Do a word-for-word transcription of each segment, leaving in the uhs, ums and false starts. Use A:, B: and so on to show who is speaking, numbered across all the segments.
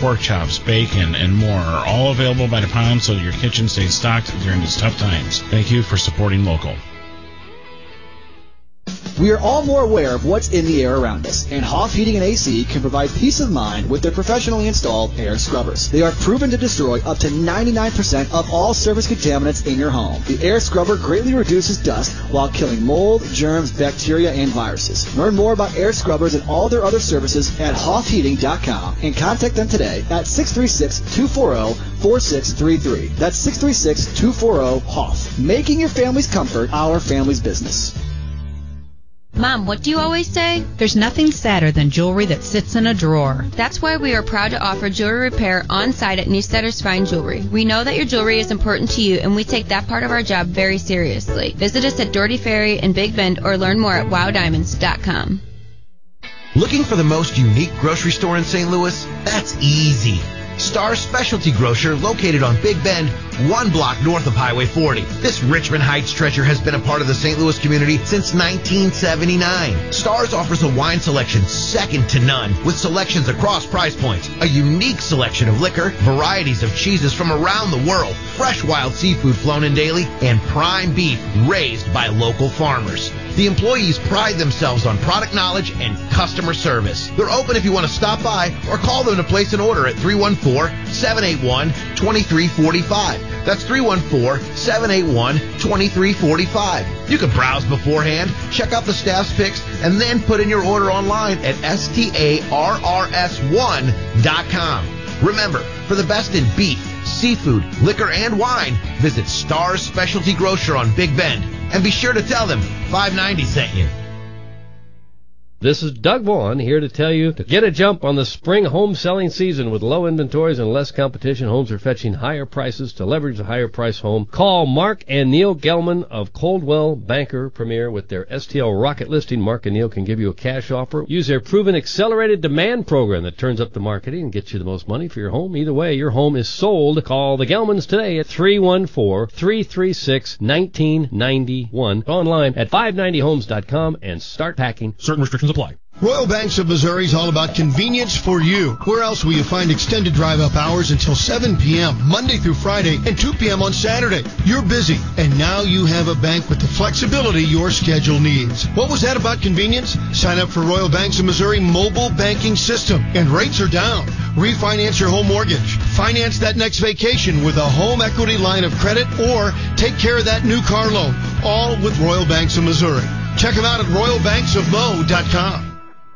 A: pork chops, bacon, and more are all available by the pound so that your kitchen stays stocked during these tough times. Thank you for supporting local.
B: We are all more aware of what's in the air around us, and Hoff Heating and A C can provide peace of mind with their professionally installed air scrubbers. They are proven to destroy up to ninety-nine percent of all surface contaminants in your home. The air scrubber greatly reduces dust while killing mold, germs, bacteria, and viruses. Learn more about air scrubbers and all their other services at hoff heating dot com and contact them today at six three six, two four zero, four six three three. That's six three six, two four zero, Hoff. Making your family's comfort our family's business.
C: Mom, what do you always say?
D: There's nothing sadder than jewelry that sits in a drawer.
C: That's why we are proud to offer jewelry repair on-site at Newsteaders Fine Jewelry. We know that your jewelry is important to you, and we take that part of our job very seriously. Visit us at Doherty Ferry in Big Bend or learn more at wow diamonds dot com.
E: Looking for the most unique grocery store in Saint Louis? That's easy. Star Specialty Grocer, located on Big Bend, one block north of Highway forty. This Richmond Heights treasure has been a part of the Saint Louis community since nineteen seventy-nine. Stars offers a wine selection second to none, with selections across price points, a unique selection of liquor, varieties of cheeses from around the world, fresh wild seafood flown in daily, and prime beef raised by local farmers. The employees pride themselves on product knowledge and customer service. They're open if you want to stop by or call them to place an order at three one four, seven eight one, two three four five. That's three one four, seven eight one, two three four five. You can browse beforehand, check out the staff's picks, and then put in your order online at starrs one dot com. Remember, for the best in beef, seafood, liquor, and wine, visit Stars Specialty Grocer on Big Bend. And be sure to tell them five ninety sent you.
F: This is Doug Vaughn here to tell you to get a jump on the spring home selling season. With low inventories and less competition, homes are fetching higher prices. To leverage a higher price home, call Mark and Neil Gelman of Coldwell Banker Premier with their S T L Rocket Listing. Mark and Neil can give you a cash offer. Use their proven accelerated demand program that turns up the marketing and gets you the most money for your home. Either way, your home is sold. Call the Gelmans today at three one four, three three six, one nine nine one. Online at five ninety homes dot com and start packing.
G: Certain restrictions apply.
H: Royal Banks of Missouri is all about convenience for you. Where else will you find extended drive-up hours until seven p.m. Monday through Friday and two p.m. on Saturday? You're busy, and now you have a bank with the flexibility your schedule needs. What was that about convenience? Sign up for Royal Banks of Missouri mobile banking system, and rates are down. Refinance your home mortgage. Finance that next vacation with a home equity line of credit, or take care of that new car loan, all with Royal Banks of Missouri. Check them out at royal banks of mo dot com.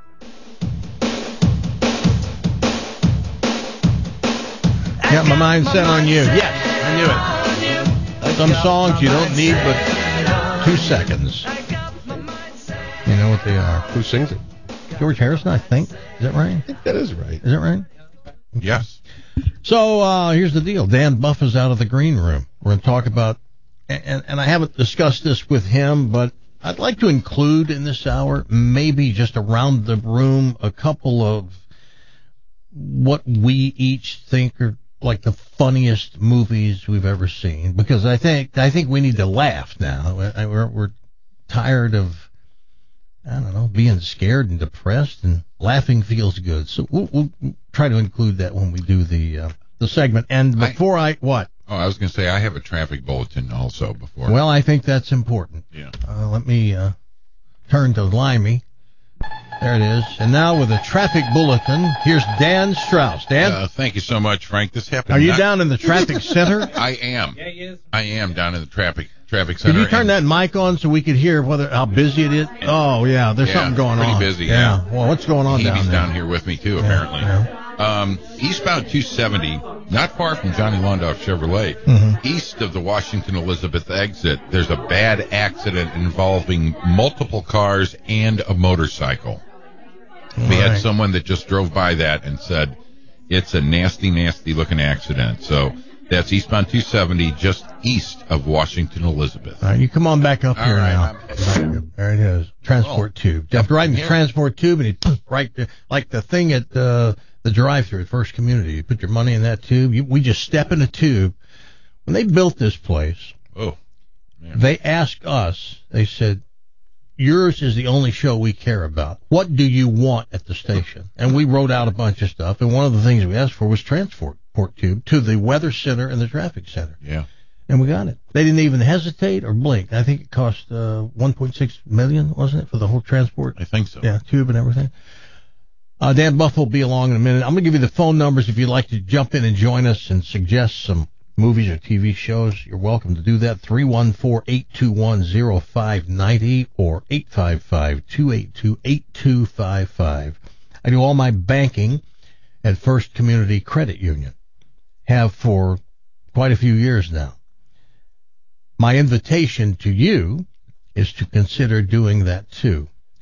I: Got my mind set on you. Yes, I knew it. Some songs you don't need but two seconds. You know what they are.
J: Who sings it?
I: George Harrison, I think. Is that right?
J: I think that is right.
I: Is that right?
J: Yes.
I: So uh, here's the deal. Dan Buff is out of the green room. We're going to talk about, and, and I haven't discussed this with him, but I'd like to include in this hour, maybe just around the room, a couple of what we each think are like the funniest movies we've ever seen, because I think I think we need to laugh now. We're, we're tired of, I don't know, being scared and depressed, and laughing feels good. So we'll, we'll try to include that when we do the uh, the segment. And before I, I what?
J: Oh, I was going to say I have a traffic bulletin also before.
I: Well, I think that's important.
J: Yeah.
I: Uh, let me uh, turn to Limey. There it is. And now with a traffic bulletin, here's Dan Strauss. Dan?
J: Uh, thank you so much, Frank. This happened.
I: Are you
J: not-
I: down in the traffic center?
J: I am.
F: Yeah, he is.
J: I am down in the traffic traffic center.
I: Can you turn that mic on so we could hear whether how busy it is? Oh, yeah, there's
J: Yeah,
I: something going
J: pretty
I: on.
J: busy, yeah.
I: Well, what's going on
J: He's
I: down there?
J: down here with me, too,
I: Yeah,
J: apparently.
I: yeah.
J: Um, eastbound two seventy, not far from Johnny Londoff Chevrolet,
I: Mm-hmm.
J: east of the Washington Elizabeth exit, there's a bad accident involving multiple cars and a motorcycle.
I: All
J: we had
I: right.
J: someone that just drove by that and said it's a nasty, nasty looking accident. So that's eastbound two seventy, just east of Washington Elizabeth.
I: All right, you come on back up
J: All
I: here
J: right,
I: now.
J: I'm-
I: There it is. Transport
J: Oh.
I: tube. You have to ride in the
J: Here.
I: transport tube, and he right there, like the thing at uh, the drive-thru at First Community. You put your money in that tube. You, we just step in a tube. When they built this place,
J: Oh, man.
I: they asked us. They said, yours is the only show we care about. What do you want at the station? And we wrote out a bunch of stuff, and one of the things we asked for was transport tube to the weather center and the traffic center.
J: Yeah.
I: And we got it. They didn't even hesitate or blink. I think it cost uh, one point six million dollars, wasn't it, for the whole transport?
J: I think so.
I: Yeah, tube and everything. Uh, Dan Buff will be along in a minute. I'm going to give you the phone numbers if you'd like to jump in and join us and suggest some movies or T V shows. You're welcome to do that. three one four, eight two one, zero five nine zero or eight five five, two eight two, eight two five five. I do all my banking at First Community Credit Union. Have for quite a few years now. My invitation to you is to consider doing that too.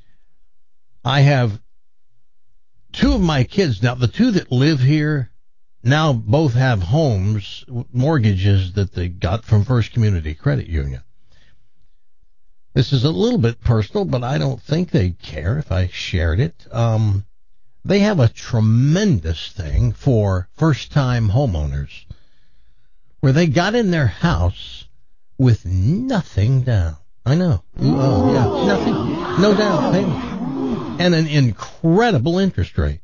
I: I have two of my kids now, the two that live here now both have homes, mortgages that they got from First Community Credit Union. This is a little bit personal, but I don't think they'd care if I shared it. Um, they have a tremendous thing for first-time homeowners where they got in their house with nothing down. I know. Oh, yeah, nothing. No down payment. And an incredible interest rate.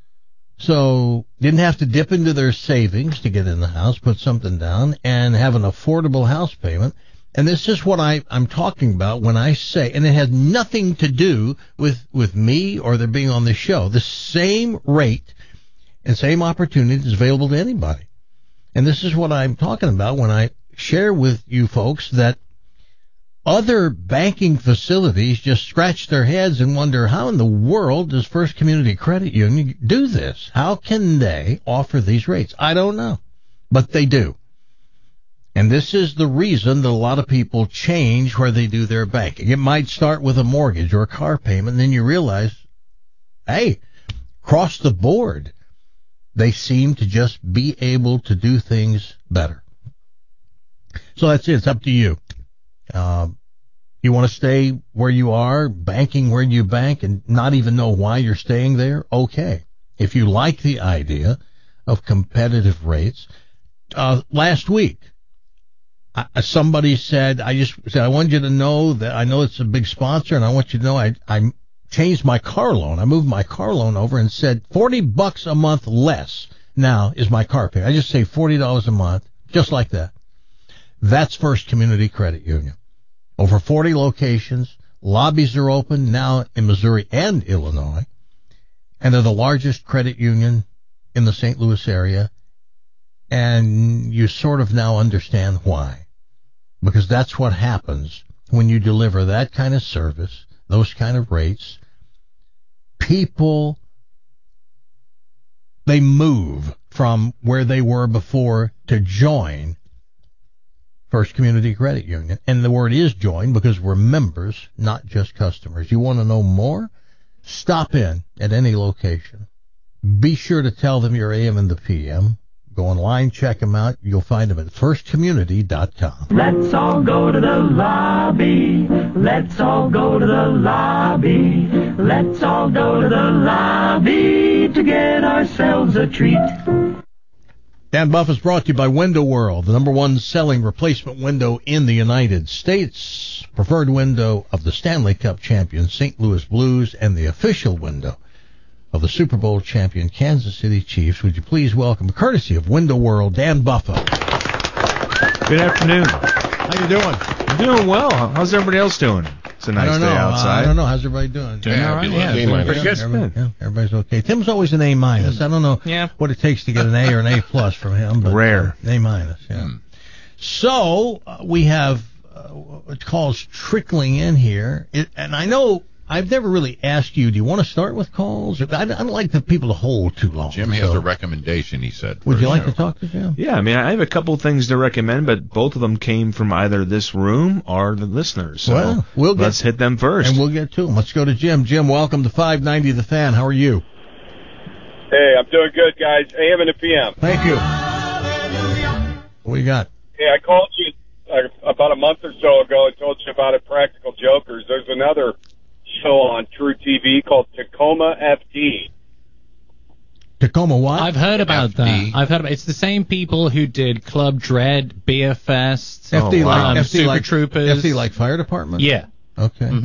I: So didn't have to dip into their savings to get in the house, put something down, and have an affordable house payment. And this is what I, I'm talking about when I say, and it has nothing to do with, with me or their being on the show. The same rate and same opportunity is available to anybody. And this is what I'm talking about when I share with you folks that other banking facilities just scratch their heads and wonder, how in the world does First Community Credit Union do this? How can they offer these rates? I don't know, but they do. And this is the reason that a lot of people change where they do their banking. It might start with a mortgage or a car payment, and then you realize, hey, across the board, they seem to just be able to do things better. So that's it. It's up to you. Uh, you want to stay where you are, banking where you bank, and not even know why you're staying there? Okay. If you like the idea of competitive rates, uh, last week, I, somebody said, I just said, I want you to know that I know it's a big sponsor, and I want you to know I, I changed my car loan. I moved my car loan over and said forty bucks a month less now is my car payment. I just say forty dollars a month, just like that. That's First Community Credit Union. Over forty locations. Lobbies are open now in Missouri and Illinois. And they're the largest credit union in the Saint Louis area. And you sort of now understand why. Because that's what happens when you deliver that kind of service, those kind of rates. People, they move from where they were before to join First Community Credit Union. And the word is join because we're members, not just customers. You want to know more? Stop in at any location. Be sure to tell them you're A M and the P M. Go online, check them out. You'll find them at first community dot com.
G: Let's all go to the lobby. Let's all go to the lobby. Let's all go to the lobby to get ourselves a treat.
I: Dan Buff is brought to you by Window World, the number one selling replacement window in the United States, preferred window of the Stanley Cup champion Saint Louis Blues, and the official window of the Super Bowl champion Kansas City Chiefs. Would you please welcome, courtesy of Window World, Dan Buffa.
K: Good afternoon.
I: How you doing?
K: I'm doing well. How's everybody else doing? It's a nice
I: I don't know.
K: day outside.
I: Uh, I don't know. How's everybody doing?
K: Doing all right. Yeah, doing pretty good.
I: Everybody, yeah, everybody's okay. Tim's always an A minus. I don't know
K: yeah.
I: what it takes to get an A or an A plus from him, but
K: rare.
I: Uh, A minus. Yeah. Mm. So uh, we have uh, what calls trickling in here, it, and I know I've never really asked you. Do you want to start with calls? I, I don't like the people to hold too long.
J: Jim has
I: so.
J: a recommendation. He said.
I: Would you like
J: show.
I: to talk to Jim?
K: Yeah, I mean, I have a couple of things to recommend, but both of them came from either this room or the listeners. So
I: well, we'll get,
K: let's hit them first,
I: and we'll get to them. Let's go to Jim. Jim, welcome to five ninety The Fan. How are you?
L: Hey, I'm doing good, guys. A M and a P M.
I: Thank you. What you got?
L: Hey, I called you uh, about a month or so ago and told you about it, Practical Jokers. There's another show on True T V called Tacoma F D.
I: Tacoma what?
M: I've heard about
J: F D.
M: that. I've heard about it's the same people who did Club Dread, Beer Fest,
I: F D
M: um,
I: like F D
M: Super
I: like
M: Troopers.
I: F D like fire department.
M: Yeah.
I: Okay.
M: Mm-hmm.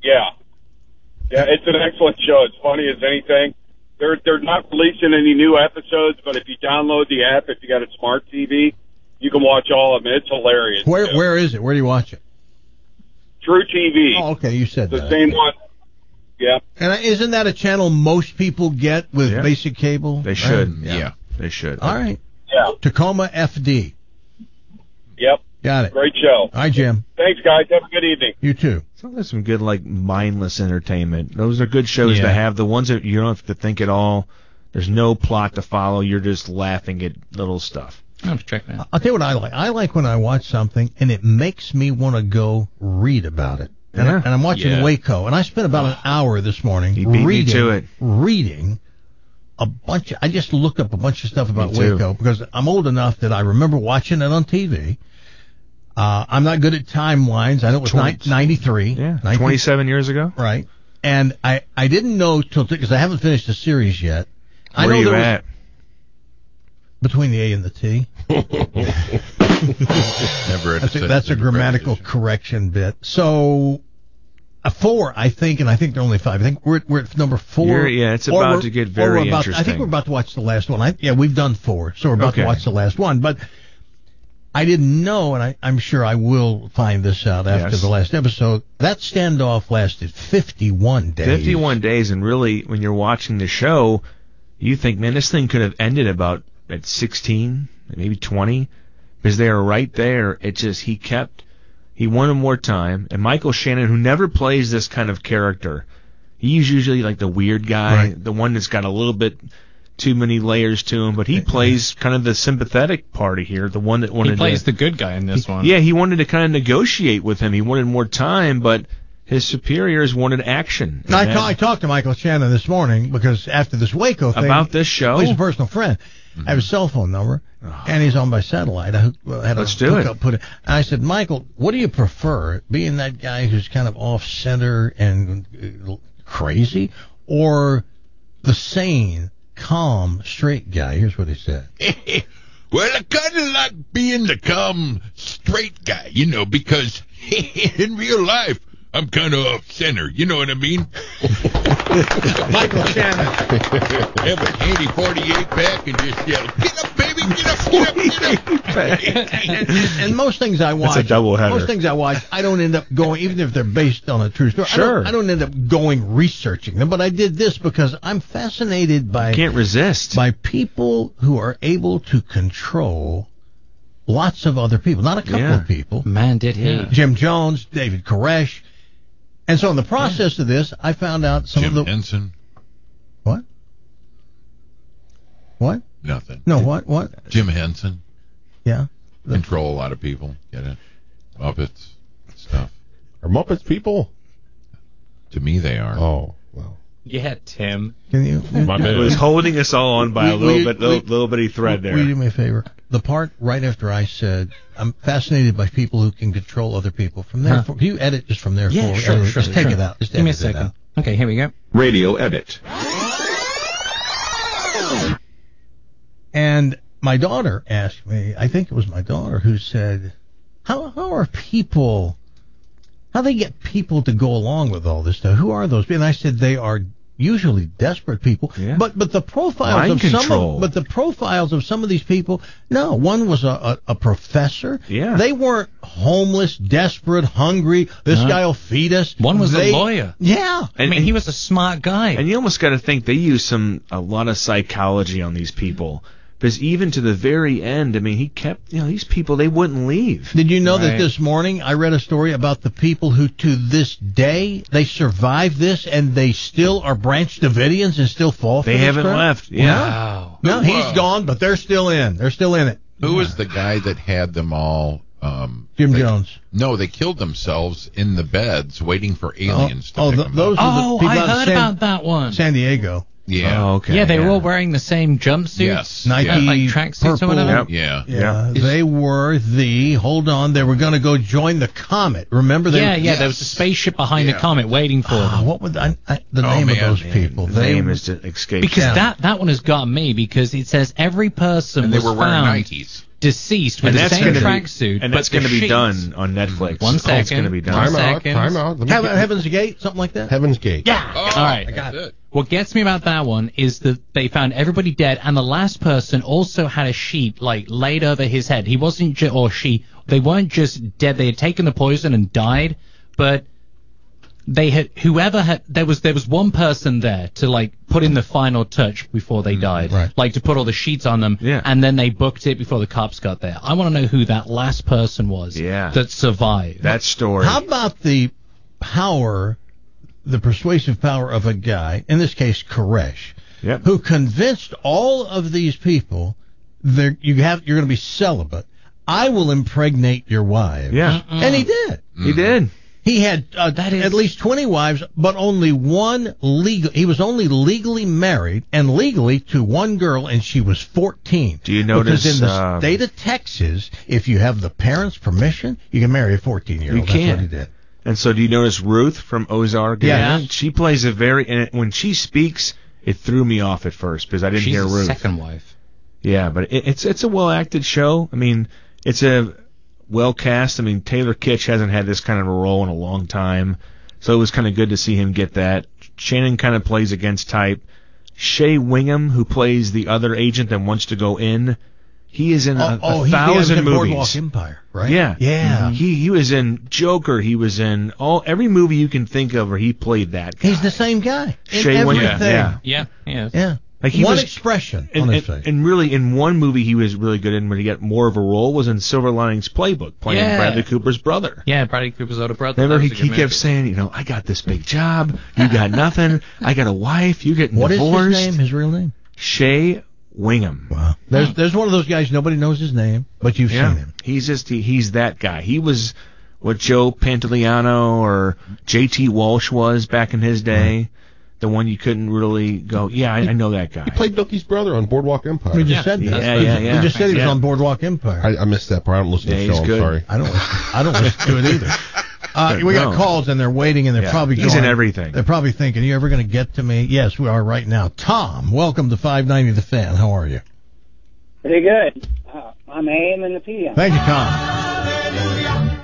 L: Yeah. Yeah, it's an excellent show. It's funny as anything. They're they're not releasing any new episodes, but if you download the app, if you got a smart T V, you can watch all of them. It's hilarious.
I: Where
L: too.
I: Where is it? Where do you watch it?
L: True T V.
I: Oh, okay, you said
L: the
I: that.
L: The same one. Yeah.
I: And isn't that a channel most people get with
K: yeah.
I: basic cable?
K: They should.
J: Right? Yeah.
K: yeah. They should.
I: All right.
L: Yeah.
I: Tacoma F D.
L: Yep.
I: Got it.
L: Great show.
I: Hi, Jim.
L: Thanks, guys. Have a good evening.
I: You too.
K: So there's some good, like, mindless entertainment. Those are good shows
M: Yeah.
K: to have. The ones that you don't have to think at all. There's no plot to follow. You're just laughing at little stuff.
M: I'll have to check that out.
I: I'll tell you what I like. I like when I watch something and it makes me want to go read about it. And,
K: Yeah.
I: I, and I'm watching
M: Yeah.
I: Waco, and I spent about an hour this morning
K: He beat me
I: reading,
K: to it.
I: reading a bunch. Of, I just looked up a bunch of stuff about
K: Me too.
I: Waco because I'm old enough that I remember watching it on T V. Uh, I'm not good at timelines. I know it was
K: Twenty-
I: ni- ninety-three.
K: Yeah,
I: ninety
K: twenty-seven years ago.
I: Right. And I, I didn't know till because I haven't finished the series yet. I
K: Where
I: know
K: you
I: there was-
K: at?
I: between the A and the T.
J: Never had
I: That's
J: to
I: a,
J: set
I: that's
J: it
I: a
J: in
I: grammatical
J: repetition.
I: correction bit. So, a four, I think, and I think there are only five. I think we're we're at number four.
K: You're- yeah, it's
I: Or
K: about
I: we're-
K: to get
I: or
K: very
I: we're about, I think
K: interesting.
I: we're about to watch the last one. I, yeah, we've done four, so we're about
K: Okay.
I: to watch the last one. But I didn't know, and I, I'm sure I will find this out after
K: Yes.
I: the last episode. That standoff lasted fifty-one days.
K: fifty-one days, and really, when you're watching the show, you think, man, this thing could have ended about at sixteen, maybe twenty, because they are right there. It just, he kept, he wanted more time, and Michael Shannon, who never plays this kind of character, he's usually like the weird guy,
I: Right.
K: the one that's got a little bit too many layers to him, but he plays kind of the sympathetic party here, the one that wanted
M: He plays
K: to,
M: the good guy in this one.
K: yeah, he wanted to kind of negotiate with him. He wanted more time, but his superiors wanted action.
I: I,
K: And
I: ta- I talked to Michael Shannon this morning because after this Waco thing.
K: About this show?
I: Well, he's a personal friend. I have his cell phone number, and he's on by satellite. I hook- uh, had
K: Let's
I: a
K: do it.
I: hookup, Put it. And I said, Michael, what do you prefer, being that guy who's kind of off-center and uh, crazy, or the sane, calm, straight guy? Here's what he said.
J: Well, I kind of like being the calm, straight guy, you know, because in real life, I'm kind of off center. You know what I mean?
I: Michael Shannon.
J: Have an eighty forty-eight back and just yell, get up, baby, get up, get up, get up.
I: and, and, and most things I watch,
K: That's a doubleheader.
I: most things I watch, I don't end up going, even if they're based on a true story.
K: Sure.
I: I don't, I don't end up going researching them, but I did this because I'm fascinated by
K: Can't resist.
I: by people who are able to control lots of other people, not a couple
K: Yeah.
I: of people.
M: Man, did he.
A: Yeah.
I: Jim Jones, David Koresh. And so in the process of this, I found out some
J: Jim
I: of the...
J: Henson,
I: What? What?
J: nothing.
I: No, what? What?
J: Jim Henson,
I: Yeah.
J: control a lot of people. Get it? Muppets, stuff.
N: Are Muppets people?
J: To me, they are.
N: Oh, well.
M: Yeah, Tim.
I: Can you...
N: My
K: It
N: bad.
K: was holding us all on by a
I: We-
K: little
I: we-
K: bit, little,
I: we-
K: little bitty thread
I: Will
K: there.
I: you do me a favor? The part right after I said, I'm fascinated by people who can control other people. From there,
M: Huh.
I: for, can you edit just from there
M: Yeah,
I: forward?
M: sure,
I: Edit-
M: sure.
I: Just take
M: sure.
I: it out. Just
M: Give me a
I: edit it
M: second.
I: out.
M: Okay, here we go.
N: Radio edit.
I: And my daughter asked me, I think it was my daughter who said, how how are people, how they get people to go along with all this stuff? Who are those people? And I said, they are usually desperate people.
K: Yeah.
I: But but the profiles
K: Mind
I: of some
K: control.
I: of, but the profiles of some of these people, no, one was a, a, a professor.
K: Yeah.
I: They weren't homeless, desperate, hungry. This
M: No.
I: guy will feed us.
M: One was
I: They-
M: a lawyer.
I: Yeah.
M: I mean, he was a smart guy.
K: And you almost got to think they use some a lot of psychology on these people, because even to the very end, I mean, he kept, you know, these people, they wouldn't leave.
I: Did you know that
M: Right.
I: this morning I read a story about the people who to this day they survived this and they still are Branch Davidians and still fall for
K: They
I: this
K: haven't
I: crap?
K: left. Yeah.
M: Wow.
I: No,
J: Who,
I: he's
J: uh,
I: gone, but they're still in. They're still in it.
J: Who was the guy that had them all? Um,
I: Jim
J: they-
I: Jones.
J: No, they killed themselves in the beds, waiting for aliens
I: oh,
J: to pick
I: oh,
J: them
I: th- those
J: up.
I: are the
M: Oh,
I: people
M: I
I: out of
M: heard
I: San,
M: about that one.
I: San Diego.
J: Yeah.
K: Oh, okay.
M: yeah, they were all wearing the same jumpsuits.
J: Yes.
I: Nike,
J: Yeah.
M: Like tracksuits or
I: purple.
M: whatever?
K: Yep.
J: Yeah.
I: Yeah,
K: Yeah.
I: they were the. Hold on, they were going to go join the comet. Remember? They
M: Yeah,
I: were,
M: yeah,
J: Yes.
M: there was a spaceship behind
J: Yeah.
M: the comet waiting for
I: Ah,
M: them.
I: what would I, I, the
J: Oh,
I: name
J: man.
I: of those people?
K: The
I: They
K: name
I: were-
K: is to escape.
M: Because
I: Yeah.
M: that, that one has got me, because it says every person
J: And they
M: was
J: were wearing
M: found
J: Nikes.
M: deceased with
K: And
M: the
K: that's
M: same
K: gonna be-
M: tracksuit.
K: and that's
M: going to
K: be done on Netflix.
M: One
K: It's
M: second.
K: going to be done.
M: One
N: Time out,
M: second.
N: time out. Let me
I: Heaven,
N: get-
I: Heaven's Gate, something like that.
N: Heaven's Gate.
M: Yeah.
J: Oh,
M: All right.
I: I got
J: that's it.
M: What gets me about that one is that they found everybody dead, and the last person also had a sheet like laid over his head. He wasn't ju- or she. They weren't just dead. They had taken the poison and died, but they had whoever had there was there was one person there to like put in the final touch before they died,
I: right.
M: like to put all the sheets on them,
K: Yeah.
M: and then they booked it before the cops got there. I want to know who that last person was
K: Yeah.
M: that survived.
K: That story.
I: How about the power, the persuasive power of a guy, in this case Koresh,
K: Yep.
I: who convinced all of these people that you have you're going to be celibate. I will impregnate your wives.
K: Yeah.
I: And he did.
K: He did.
I: He had uh, at least twenty wives, but only one legal. He was only legally married and legally to one girl, and she was fourteen.
K: Do you notice,
I: Because in the
K: um,
I: state of Texas, if you have the parents' permission, you can marry a fourteen-year-old.
K: You
I: That's
K: can.
I: what he did.
K: And so, do you notice Ruth from Ozark?
I: Yeah.
K: She plays a very. And when she speaks, it threw me off at first because I didn't
M: She's
K: hear
M: the
K: Ruth.
M: second wife.
K: Yeah, but it, it's it's a well acted show. I mean, it's a well cast. I mean, Taylor Kitsch hasn't had this kind of a role in a long time, so it was kind of good to see him get that. Shannon kind of plays against type. Shea Wingham, who plays the other agent that wants to go in, he is in a,
I: oh,
K: a
I: he, yeah, he was
K: thousand
I: in
K: movies.
I: Boardwalk Empire, right?
K: Yeah,
I: Yeah.
K: He he was in Joker. He was in all every movie you can think of where he played that guy.
I: He's the same guy. In
K: Shea Wingham,
I: everything.
K: yeah.
M: Yeah, yeah.
I: Yeah.
K: Like he
I: one
K: was-
I: expression
K: And,
I: on his
K: and,
I: face.
K: and really, in one movie he was really good in, when he got more of a role, was in Silver Linings Playbook, playing
M: Yeah.
K: Bradley Cooper's brother.
M: Yeah, Bradley Cooper's older brother.
K: Remember,
M: That
K: he,
M: was a
K: he
M: good
K: kept
M: movie.
K: saying, you know, I got this big job, you got nothing, I got a wife, you're getting
I: What is
K: divorced.
I: his name? His real name?
K: Shea Wingham.
I: Wow. There's there's one of those guys nobody knows his name, but you've
K: Yeah,
I: seen him.
K: he's just he, he's that guy. He was what Joe Pantoliano or J T Walsh was back in his day. The one you couldn't really go, yeah, I, I know that guy.
N: He played Dookie's brother on Boardwalk Empire.
I: We just said that.
K: Yeah, yeah, yeah.
I: We just said he was
K: Yeah.
I: on Boardwalk Empire.
N: I, I missed that part. I don't listen
K: Yeah,
N: to the
K: he's
N: show. I'm
K: good.
N: sorry.
I: I don't listen, I don't listen to it either. Uh, we got
K: No.
I: calls and they're waiting and they're
K: Yeah,
I: probably
K: he's
I: going,
K: in everything.
I: They're probably thinking, "Are you ever going to get to me?" Yes, we are right now. Tom, welcome to five ninety The Fan. How are you?
O: Pretty good. Uh, I'm A M and the P M.
I: Thank you, Tom.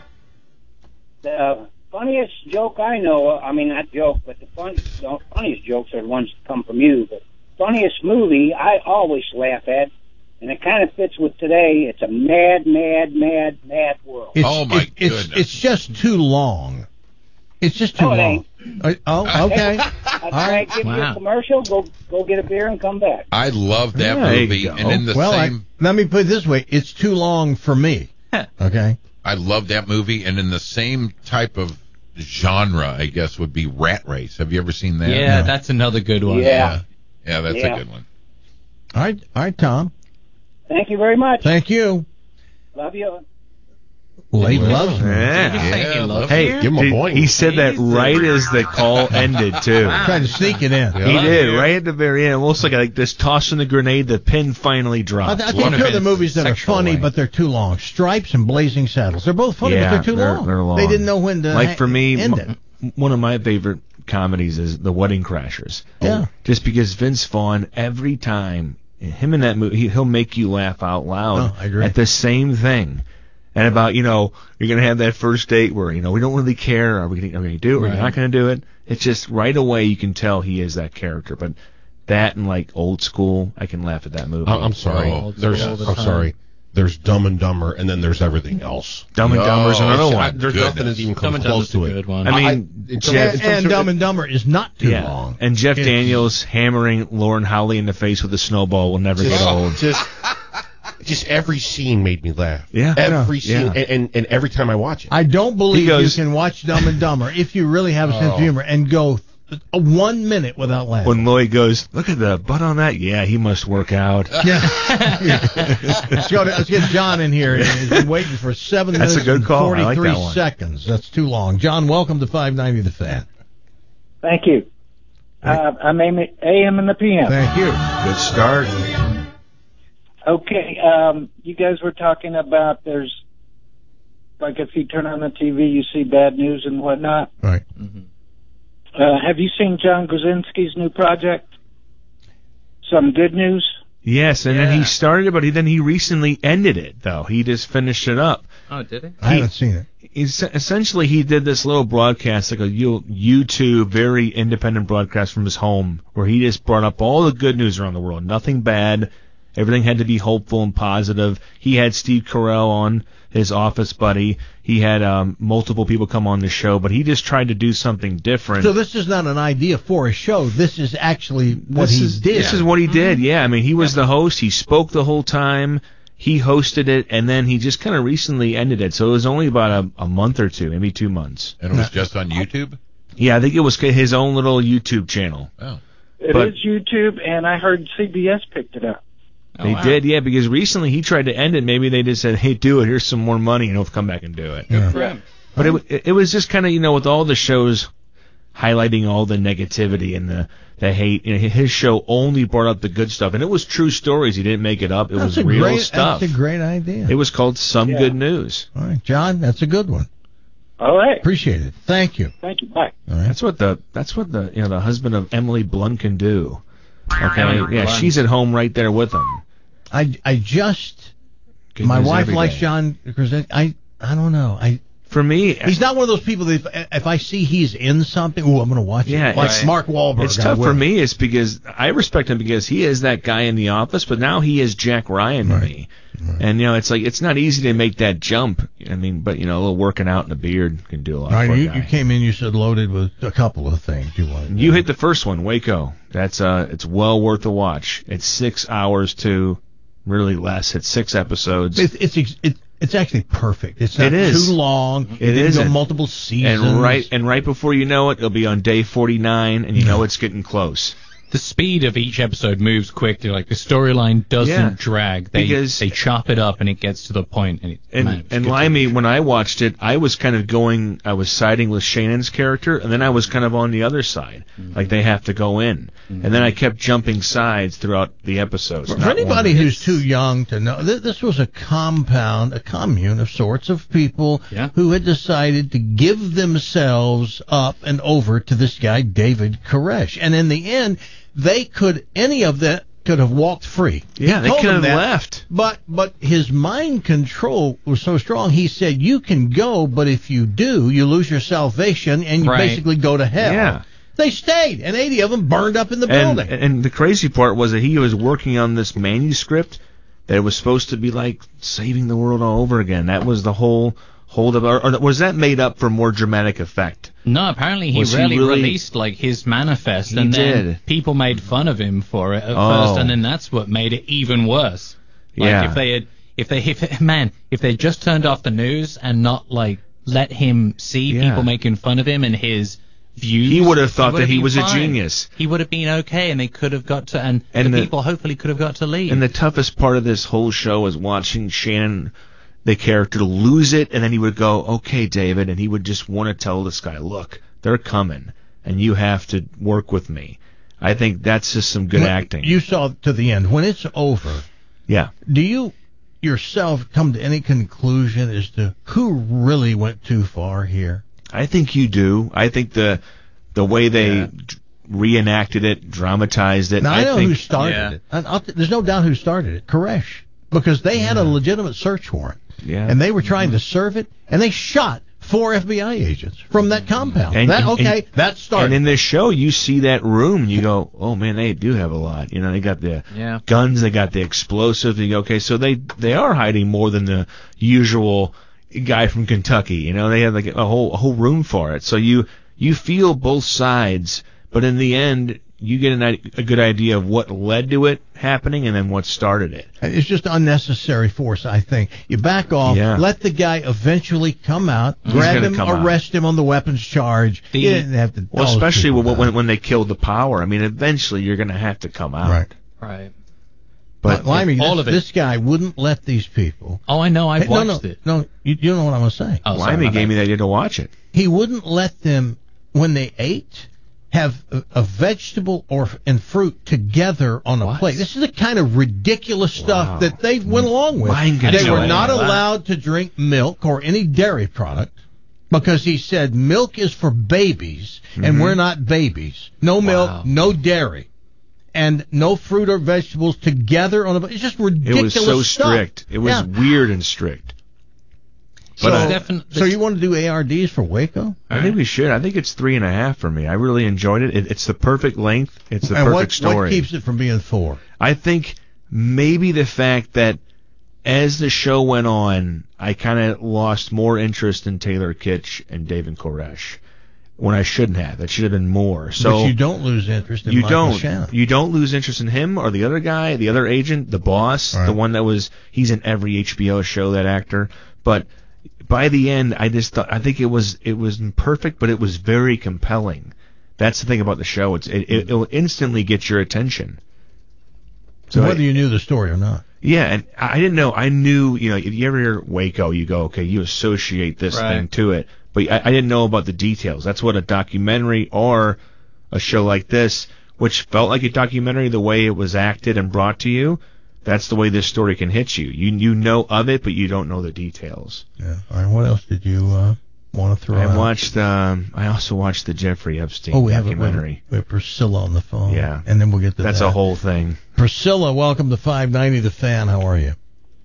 O: The funniest joke I know, I mean, not joke, but the, fun, the funniest jokes are the ones that come from you. But funniest movie I always laugh at, and it kind of fits with today, it's a mad, mad, mad, mad world.
I: It's,
J: Oh, my
I: it- it's,
J: goodness.
I: It's just too long. It's just too
O: No, it
I: long.
O: ain't.
I: Uh, Oh, okay.
O: I
I: All
O: try
I: right.
O: to give you
M: Wow.
O: a commercial, go go get a beer and come back.
J: I love that
K: There you
J: movie,
K: go.
J: and in the
I: well, I,
J: same,
I: let me put it this way: it's too long for me. Okay.
J: I love that movie, and in the same type of genre, I guess, would be Rat Race. Have you ever seen that?
M: Yeah, that's another good one.
O: Yeah.
J: yeah, that's
O: Yeah.
J: a good one.
I: All right, all right, Tom.
O: Thank you very much.
I: Thank you.
O: Love you.
I: Late loves me.
K: Yeah.
J: Yeah, love
K: Hey,
J: you.
N: Give him a
K: did-
N: point.
K: he said that right as the call ended, too.
I: Tried to sneak it in.
K: He did, right at the very end. Almost like, like this tossing the grenade, the pin finally
I: I,
K: dropped.
I: I think two of the movies that are funny, but they're too long. Stripes and Blazing Saddles. They're both funny,
K: yeah,
I: but they're too
K: they're,
I: long.
K: they're long.
I: They didn't know when to
K: Like
I: ha-
K: for me,
I: end
K: m-
I: it.
K: one of my favorite comedies is The Wedding Crashers.
I: Yeah.
K: Just because Vince Vaughn, every time, him in that movie, he, he'll make you laugh out loud
I: Oh, I agree.
K: at the same thing. And about, you know, you're going to have that first date where, you know, we don't really care. Are we going to do it? Are we
M: Right.
K: not going to do it? It's just right away you can tell he is that character. But that and, like, Old School, I can laugh at that movie.
N: I- I'm sorry.
J: Oh,
N: there's.
M: all the
N: I'm
M: time.
N: sorry. There's Dumb and Dumber, and then there's everything else.
K: Dumb and Dumber's
J: Oh,
K: another
J: it's-
K: one.
N: I, there's
J: Goodness.
N: nothing that even
M: Dumb
N: comes
M: and
N: close
M: Dumber's
N: to
M: a
N: it.
M: good one.
K: I mean,
N: I-
I: And,
K: Jeff,
I: and Dumb and Dumber is not too
K: yeah.
I: long.
K: And Jeff
I: It's-
K: Daniels hammering Lauren Holly in the face with a snowball will never get old.
N: Just, just every scene made me laugh.
K: Yeah.
N: Every
K: Yeah.
N: scene, and, and and every time I watch it.
I: I don't believe
K: He goes-
I: you can watch Dumb and Dumber if you really have a sense of
N: Oh.
I: humor and go th- one minute without laughing.
K: When Lloyd goes, look at the butt on that. Yeah, he must work out.
I: Yeah. let's, go to, let's get John in here. He's been waiting for seven
K: That's a
I: minutes
K: good
I: and
K: call. I like
I: forty-three
K: that one.
I: seconds. That's too long. John, welcome to five ninety The Fan.
O: Thank you. Uh, I'm A M and the P M.
I: Thank you.
K: Good start.
O: Okay, um, you guys were talking about there's, like if you turn on the T V, you see bad news and whatnot.
I: Right.
O: Uh, have you seen John Krasinski's new project? Some good news?
K: Yes, and
M: Yeah.
K: then he started it, but he, then he recently ended it, though. He just finished it up.
M: Oh, did he?
I: I haven't seen it.
K: He's, essentially, he did this little broadcast, like a You- YouTube, very independent broadcast from his home, where he just brought up all the good news around the world. Nothing bad. Everything had to be hopeful and positive. He had Steve Carell on, his office buddy. He had um, multiple people come on the show, but he just tried to do something different.
I: So this is not an idea for a show. This is actually what
K: this
I: he
K: is,
I: did.
K: This is what he did, yeah. I mean, he was the host. He spoke the whole time. He hosted it, and then he just kind of recently ended it. So it was only about a, a month or two, maybe two months.
J: And it was just on YouTube?
K: Yeah, I think it was his own little YouTube channel.
J: Oh.
P: It is
K: But-
P: YouTube, and I heard C B S picked it up.
K: They did, yeah, because recently he tried to end it. Maybe they just said, hey, do it. Here's some more money, and he'll come back and do it.
I: Yeah.
P: Yeah.
K: But it, it, it was just kind of, you know, with all the shows highlighting all the negativity and the, the hate, you know, his show only brought up the good stuff. And it was true stories. He didn't make it up. It
I: That's
K: was
I: a
K: real
I: great,
K: stuff.
I: That's a great idea.
K: It was called Some
P: Yeah.
K: Good News.
I: All right, John, that's a good one.
P: All right.
I: Appreciate it. Thank you.
P: Thank you. Bye.
I: All right.
K: That's what the that's what the you know the husband of Emily Blunt can do. Okay,
M: Emily
K: yeah,
M: Blunt.
K: she's at home right there with him.
I: I I just
K: Good
I: my
K: news
I: wife
K: every
I: likes
K: day.
I: John Krasinski. I I don't know. I
K: For me,
I: he's not one of those people that if, if I see he's in something, oh, I'm going to watch
K: Yeah,
I: it. Like
K: it's-
I: Mark Wahlberg.
K: It's
I: I
K: tough
I: will.
K: for me. It's because I respect him because he is that guy in The Office, but now he is Jack Ryan to
I: Right.
K: me. And you know, it's like it's not easy to make that jump. I mean, but you know, a little working out in a beard can do a lot.
I: All right,
K: for a
I: you,
K: guy.
I: you came in. You said loaded with a couple of things you wanted.
K: You hit the first one, Waco. That's uh, it's well worth a watch. It's six hours to really less. It's six episodes.
I: It's it's ex- it, it's actually perfect. It's not
K: It is.
I: too long.
K: It
I: didn't
K: isn't.
I: go multiple seasons.
K: And right and right before you know it, it'll be on day forty-nine, and you know it's getting close.
M: The speed of each episode moves quickly. Like the storyline doesn't
K: Yeah.
M: drag. They
K: Because-
M: they chop it up and it gets to the point. And, it,
K: And
M: man, it's
K: and
M: good to
K: Limey, when I watched it, I was kind of going. I was siding with Shannon's character, and then I was kind of on the other side.
M: Mm-hmm.
K: Like they have to go in, and then I kept jumping sides throughout the episodes.
I: For
K: not
I: anybody
K: one.
I: who's too young to know, th- this was a compound, a commune of sorts of people
M: Yeah.
I: who had decided to give themselves up and over to this guy, David Koresh. And in the end, they could, any of them could have walked free. He
K: Yeah, they
I: told
K: could
I: them
K: have
I: that,
K: left.
I: But, but his mind control was so strong, he said, you can go, but if you do, you lose your salvation and you
M: Right.
I: basically go to hell.
K: Yeah.
I: They stayed, and eighty of them burned up in the
K: And,
I: building.
K: and the crazy part was that he was working on this manuscript that was supposed to be like saving the world all over again. That was the whole hold of, or, or was that made up for more dramatic effect?
M: No, apparently he
K: Was he
M: really,
K: really-
M: released like his manifest,
K: He
M: and then
K: did.
M: people made fun of him for it at
K: Oh.
M: first, and then that's what made it even worse. Like
K: Yeah.
M: if they had, if they, if man, if they just turned off the news and not like let him see
K: Yeah.
M: people making fun of him and his views,
K: He would have thought
M: would
K: that he
M: been
K: was a
M: fine.
K: genius.
M: He would have been okay, and they could have got to, and,
K: And
M: the,
K: the-
M: people hopefully could have got to leave.
K: And the toughest part of this whole show is watching Shannon, the character, lose it, and then he would go, okay, David, and he would just want to tell this guy, look, they're coming, and you have to work with me. I think that's just some good
I: When
K: acting.
I: You saw to the end. When it's over,
K: yeah.
I: do you yourself come to any conclusion as to who really went too far here?
K: I think you do. I think the the way they
I: Yeah.
K: d- reenacted it, dramatized it.
I: Now, I, know
K: think,
I: who started
K: yeah.
I: it. I, I'll t- there's no doubt who started it. Koresh. Because they had a legitimate search warrant.
K: Yeah.
I: And they were trying to serve it, and they shot four F B I agents from that compound.
K: And-
I: that,
K: and-
I: okay,
K: and-
I: that started.
K: And in this show, you see that room, and you go, "Oh man, they do have a lot." You know, they got the
M: Yeah.
K: guns, they got the explosives. You go, "Okay, so they they are hiding more than the usual guy from Kentucky." You know, they have like a whole a whole room for it. So you you feel both sides, but in the end, you get an, i- a good idea of what led to it happening and then what started it.
I: It's just unnecessary force, I think. You back off,
K: Yeah.
I: let the guy eventually come out,
K: He's
I: grab
K: gonna
I: him,
K: come out.
I: arrest him on the weapons charge.
M: The-
I: you didn't have to
K: Well,
I: tell those
K: especially
I: people
K: when,
I: that.
K: when when they killed the power. I mean, eventually you're going to have to come out.
I: Right.
M: right.
K: But
I: But Limey,
M: all
I: this,
M: of it.
I: this guy wouldn't let these people.
M: Oh, I know. I've
I: Hey, no,
M: watched
I: no,
M: it.
I: No, you, you know what I'm going to say.
M: Oh, sorry,
K: Limey
M: my
K: gave
M: bad.
K: me the idea to watch it.
I: He wouldn't let them, when they ate, have a, a vegetable or and fruit together on a
K: What?
I: plate. This is the kind of ridiculous stuff
K: Wow.
I: that they went along with.
K: Mind
I: They
K: control.
I: were not
K: Wow.
I: allowed to drink milk or any dairy product because he said milk is for babies and
K: Mhm.
I: we're not babies. No milk,
K: Wow.
I: no dairy. and no fruit or vegetables together on the. It's just
K: It
I: ridiculous.
K: was so
I: stuff.
K: strict. It was
I: Yeah.
K: weird and strict.
I: So,
K: But I-
M: Defin-
I: so you want to do A R Ds for Waco?
K: I think we should. I think it's three and a half for me. I really enjoyed it. it it's the perfect length. It's the
I: and
K: perfect
I: what,
K: story.
I: what keeps it from being four?
K: I think maybe the fact that as the show went on, I kind of lost more interest in Taylor Kitsch and David Koresh when I shouldn't have. That should have been more. So
I: but you don't lose interest in
K: you
I: Michael
K: don't.
I: Shannon.
K: You don't lose interest in him or the other guy, the other agent, the boss,
I: Right.
K: the one that was. He's in every H B O show. That actor, but. By the end, I just thought I think it was it was perfect, but it was very compelling. That's the thing about the show; it's it, it will instantly get your attention.
I: So whether
K: I-
I: you knew the story or not.
K: yeah, and I didn't know. I knew, you know, if you ever hear Waco, you go, okay, you associate this
I: Right.
K: thing to it, but I, I didn't know about the details. That's what a documentary or a show like this, which felt like a documentary, the way it was acted and brought to you. That's the way this story can hit you. You you know of it, but you don't know the details.
I: Yeah. All right. What else did you uh, want to throw
K: I
I: out?
K: watched. Um, I also watched the Jeffrey Epstein
I: Oh, we have, a, we,
K: documentary.
I: have, we have Priscilla on the phone.
K: Yeah.
I: And then we'll get to
K: That's
I: that.
K: a whole thing.
I: Priscilla, welcome to five ninety The Fan. How are you?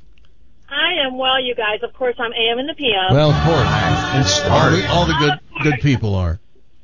Q: I am well, you guys. Of course, I'm A M and the P M.
I: Well, of course. All the, all the good good people are.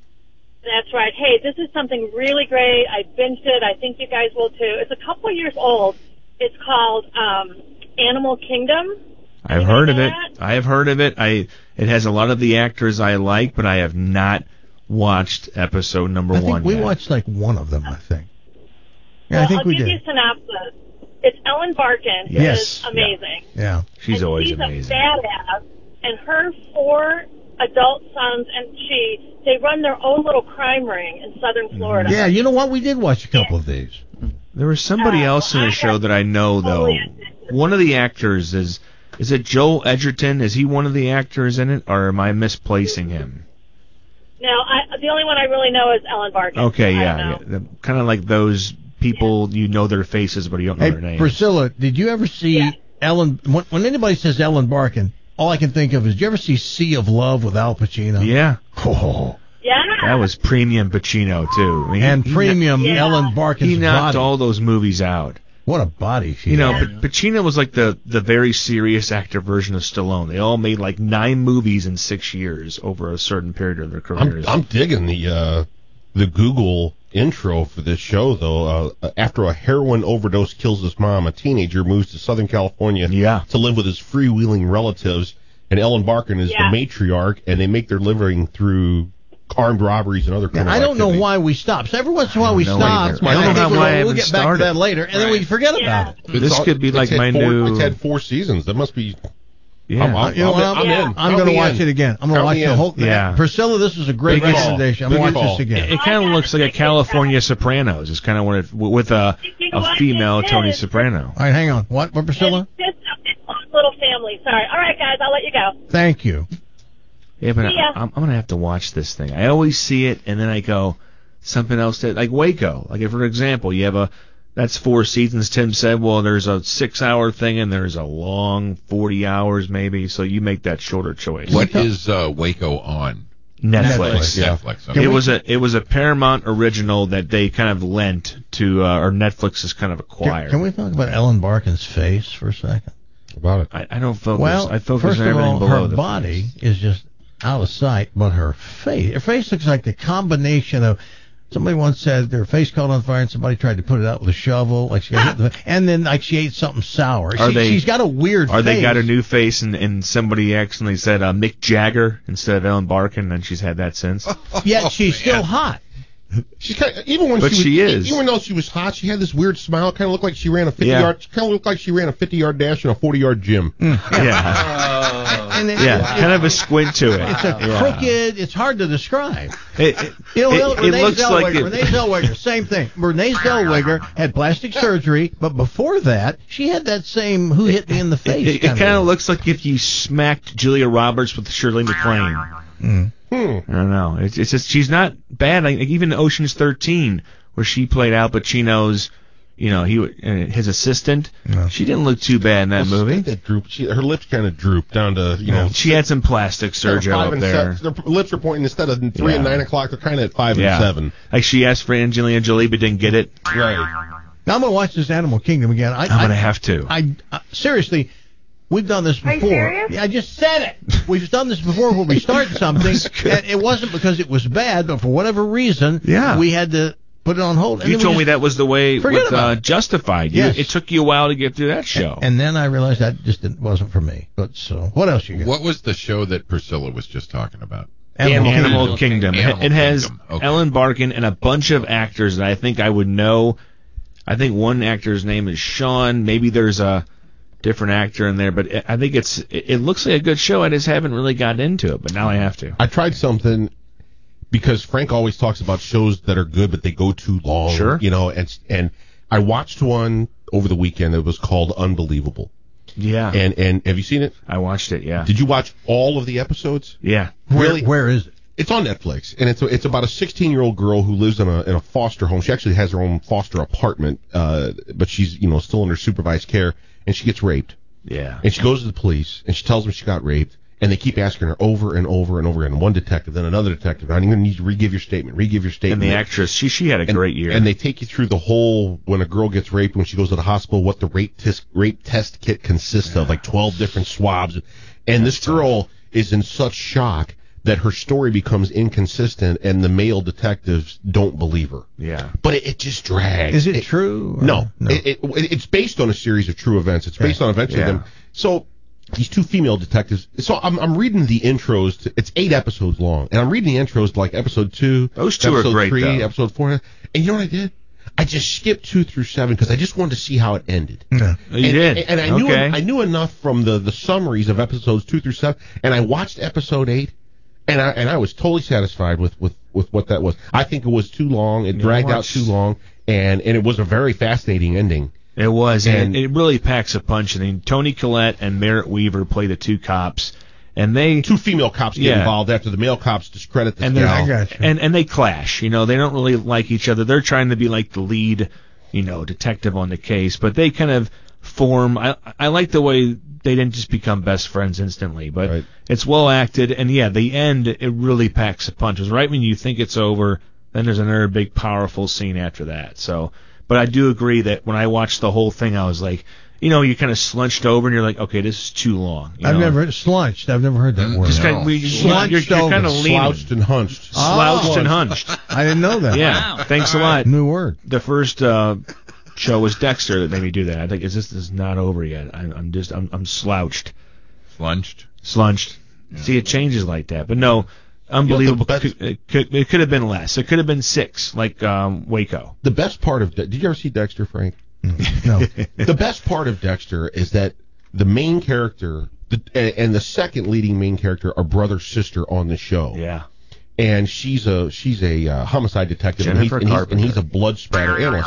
Q: That's right. Hey, this is something really great. I binged it. I think you guys will too. It's a couple years old. It's called um, Animal Kingdom.
K: I've heard of it. I have heard of it. I it has a lot of the actors I like, but I have not watched episode number
I: I think
K: one
I: we
K: yet.
I: watched like one of them, I think. Yeah,
Q: well,
I: I think
Q: I'll
I: we
Q: give
I: did.
Q: you a synopsis. It's Ellen Barkin, who
K: Yes.
Q: is amazing.
I: Yeah.
K: She's
Q: and
K: always
Q: she's
K: amazing.
Q: a badass, and her four adult sons and she, they run their own little crime ring in southern Florida.
I: Yeah, you know what? We did watch a couple of these.
K: There was somebody else in the show that I know though. One of the actors is is it Joel Edgerton? Is he one of the actors in it, or am I misplacing him?
Q: No, I, the only one I really know is Ellen Barkin.
K: Okay,
Q: I
K: yeah,
Q: don't know.
K: yeah. Kind of like those people you know their faces, but you don't know
I: Hey,
K: their names.
I: Priscilla, did you ever see Ellen? When, when anybody says Ellen Barkin, all I can think of is, did you ever see Sea of Love with Al Pacino?
K: Yeah.
I: Oh.
Q: Yeah.
K: That was premium Pacino too. I mean,
I: And
K: he-
I: premium
K: he,
I: Ellen Barkin's
K: He knocked
I: body.
K: all those movies out.
I: What a body she
K: You know,
I: had.
K: Pa- Pacino was like the the very serious actor version of Stallone. They all made like nine movies in six years over a certain period of their
N: I'm,
K: careers.
N: I'm digging the uh, the Google intro for this show, though. Uh, after a heroin overdose kills his mom, a teenager moves to Southern California
K: yeah.
N: to live with his freewheeling relatives, and Ellen Barkin is
Q: Yeah.
N: the matriarch, and they make their living through armed robberies and other
I: Yeah,
N: criminal
I: I don't know
N: activity.
I: why we stop. So every once in a while we
K: know
I: stop.
K: either. I don't know
I: think
K: how-
I: we'll,
K: why I
I: we'll
K: haven't
I: get back
K: started.
I: to that later, and then we forget about it.
N: It's
K: This
N: all-
K: could be
N: it's
K: like
N: had
K: my
N: four,
K: new-
N: It's had four seasons. That must be.
K: Yeah.
N: I'm, I'm,
I: You know
N: I'm,
I: what?
N: I'm,
I: I'm,
N: in.
I: I'm
N: Count
I: going to
N: me
I: watch
N: in.
I: it again. I'm going to
N: Count
I: watch
N: me
I: the
N: in.
I: whole.
K: Yeah.
I: Priscilla, this is a great
K: Big call.
I: recommendation. I'm going
N: Big
I: to watch
N: call.
I: this again.
K: It, it kind of looks like a California Sopranos. It's kind of what it with a a female Tony Soprano.
I: All right, hang on. What, what Priscilla?
Q: It's just a little family. Sorry. All right, guys, I'll let you go.
I: Thank you.
K: Yeah, but
Q: See ya.
K: I, I'm, I'm gonna have to watch this thing. I always see it, and then I go something else that like Waco. Like, if, for example, you have a that's four seasons. Tim said, well, there's a six-hour thing, and there's a long forty hours maybe. So you make that shorter choice.
J: What is uh, Waco on?
K: Netflix?
J: Netflix. Okay.
K: It was a it was a Paramount original that they kind of lent to, uh, or Netflix has kind of acquired.
I: Can, can we talk about Ellen Barkin's face for a second?
N: About it.
K: I, I don't focus.
I: Well,
K: I focus
I: first
K: on
I: of
K: everything
I: all,
K: below
I: her
K: the
I: body
K: face.
I: is just out of sight, but her face, her face looks like the combination of. Somebody once said their face caught on fire and somebody tried to put it out with a shovel, like she got hit in the, and then like she ate something sour.
K: Are
I: She,
K: they,
I: she's got a weird
K: Are
I: face.
K: they got a new face and, and somebody accidentally said uh, Mick Jagger instead of Ellen Barkin, and she's had that since?
I: Yet she's still hot.
N: She's kind of, even when
K: But
N: she,
K: she
N: was,
K: is.
N: even though she was hot, she had this weird smile. Kind of looked like she ran a fifty
K: Yeah.
N: yard. Kind of looked like she ran a fifty yard dash in a forty yard gym.
K: Yeah.
I: And it,
K: Yeah,
I: it-
K: kind of a squint to it.
I: It's a
K: Yeah.
I: crooked. It's hard to describe.
K: It, it,
I: You know,
K: it,
I: Renee
K: it looks
I: Zellweger.
K: like it,
I: Renee Zellweger, same thing. Renee Zellweger had plastic surgery, but before that, she had that same "who hit me in the face."
K: it, it kind of looks like if you smacked Julia Roberts with Shirley MacLaine.
I: Mm.
N: Hmm.
K: I don't know. It's, it's just she's not bad. Like, even Ocean's thirteen, where she played Al Pacino's You know, he uh, his assistant.
I: No.
K: She didn't look too bad in that
N: Well,
K: movie.
N: That droop, she, her lips kind of drooped down to, you know.
K: She had some plastic surgery
N: five
K: up
N: and
K: there.
N: seven, their lips are pointing instead of three
K: Yeah.
N: and nine o'clock. They're kind of at five
K: Yeah.
N: and seven.
K: Like she asked for Angelina Jolie but didn't get it.
N: Right.
I: Now I'm going to watch this Animal Kingdom again. I,
K: I'm going to
I: I,
K: have to.
I: I, I seriously, we've done this
Q: Are you
I: before.
Q: serious?
I: Yeah, I just said it. We've done this before where we start something, and it wasn't because it was bad, but for whatever reason,
K: Yeah.
I: we had to put it on hold. And
K: You
I: then we
K: told
I: just-
K: me that was the way
I: Forget
K: with
I: about
K: uh,
I: it.
K: Justified. You,
I: Yes.
K: It took you a while to get through that show.
I: And then I realized that just didn't, wasn't for me. But so, what else you got?
J: What was the show that Priscilla was just talking about?
K: Animal,
I: Animal
K: Kingdom.
J: Kingdom. Animal
K: It has
J: Kingdom. Okay.
K: Ellen Barkin and a bunch of actors that I think I would know. I think one actor's name is Sean. Maybe there's a different actor in there, but I think it's it it looks like a good show. I just haven't really gotten into it, but now I have to.
N: I tried something because Frank always talks about shows that are good, but they go too long.
K: Sure.
N: You know, and and I watched one over the weekend that was called Unbelievable.
K: Yeah.
N: And and have you seen it?
K: I watched it, yeah.
N: Did you watch all of the episodes?
K: Yeah.
N: Really?
I: Where, where is it?
N: It's on Netflix, and it's a, it's about a sixteen-year-old girl who lives in a in a foster home. She actually has her own foster apartment, uh, but she's you know still under supervised care, and she gets raped.
K: Yeah.
N: And she goes to the police, and she tells them she got raped, and they keep asking her over and over and over again. One detective, then another detective. I'm going to need you to re-give your statement, re-give your statement.
K: And the actress, she she had a
N: and,
K: great year.
N: And they take you through the whole, when a girl gets raped, when she goes to the hospital, what the rape, tis, rape test kit consists of, like twelve different swabs. And this girl is in such shock that her story becomes inconsistent, and the male detectives don't believe her.
K: Yeah.
N: But it, it just drags.
I: Is it, true? or-
N: No,
I: no.
N: It, it, it's based on a series of true events. It's based on events of
K: Yeah.
N: them. So these two female detectives. So I'm I'm reading the intros. To, it's eight episodes long, and I'm reading the intros to like episode two.
K: Those two are
N: episode
K: great,
N: Three,
K: though.
N: episode four, and you know what I did? I just skipped two through seven because I just wanted to see how it ended.
I: Yeah.
K: Oh, you
N: and,
K: did?
N: And, and I knew
K: Okay.
N: I knew enough from the the summaries of episodes two through seven, and I watched episode eight. And I and I was totally satisfied with, with, with what that was. I think it was too long. It
K: Yeah,
N: dragged
K: it
N: out
K: was.
N: too long, and, and it was a very fascinating ending.
K: It was, and,
N: And-
K: it, it really packs a punch. I mean, Tony Collette and Merritt Weaver play the two cops, and they
N: Two female cops get
K: Yeah.
N: involved after the male cops discredit this
K: and
N: gal.
K: they're-
I: I got you.
K: and and they clash. You know, they don't really like each other. They're trying to be like the lead, you know, detective on the case, but they kind of form. I I like the way they didn't just become best friends instantly, but
N: Right.
K: it's well acted. And yeah, the end it really packs a punch. It's right when you think it's over, then there's another big powerful scene after that. So, but I do agree that when I watched the whole thing, I was like, you know, you kind of slunched over and you're like, okay, this is too long. You
I: I've
K: know?
I: never slunched. I've never heard that word.
K: Just kind of, we,
I: Slunched
K: you're, you're kind of
I: over.
K: leaning.
N: Slouched and hunched.
K: Slouched
I: Oh.
K: and hunched.
I: I didn't know that.
K: Yeah. Thanks a lot.
I: New word.
K: The first uh, show was Dexter that made me do that. I think is this is not over yet. I'm, I'm just I'm, I'm slouched,
J: Slunched.
K: slunched. See, it changes like that. But no, unbelievable.
N: You know, the
K: Could- it, could, it could have been less. It could have been six, like um, Waco.
N: The best part of De- did you ever see Dexter, Frank?
I: No.
N: The best part of Dexter is that the main character the, and, and the second leading main character are brother sister on the show.
K: Yeah.
N: And she's a she's a uh, homicide detective, and he's,
K: Jennifer
N: and, he's, and
K: Carpenter.
N: he's a blood spatter analyst.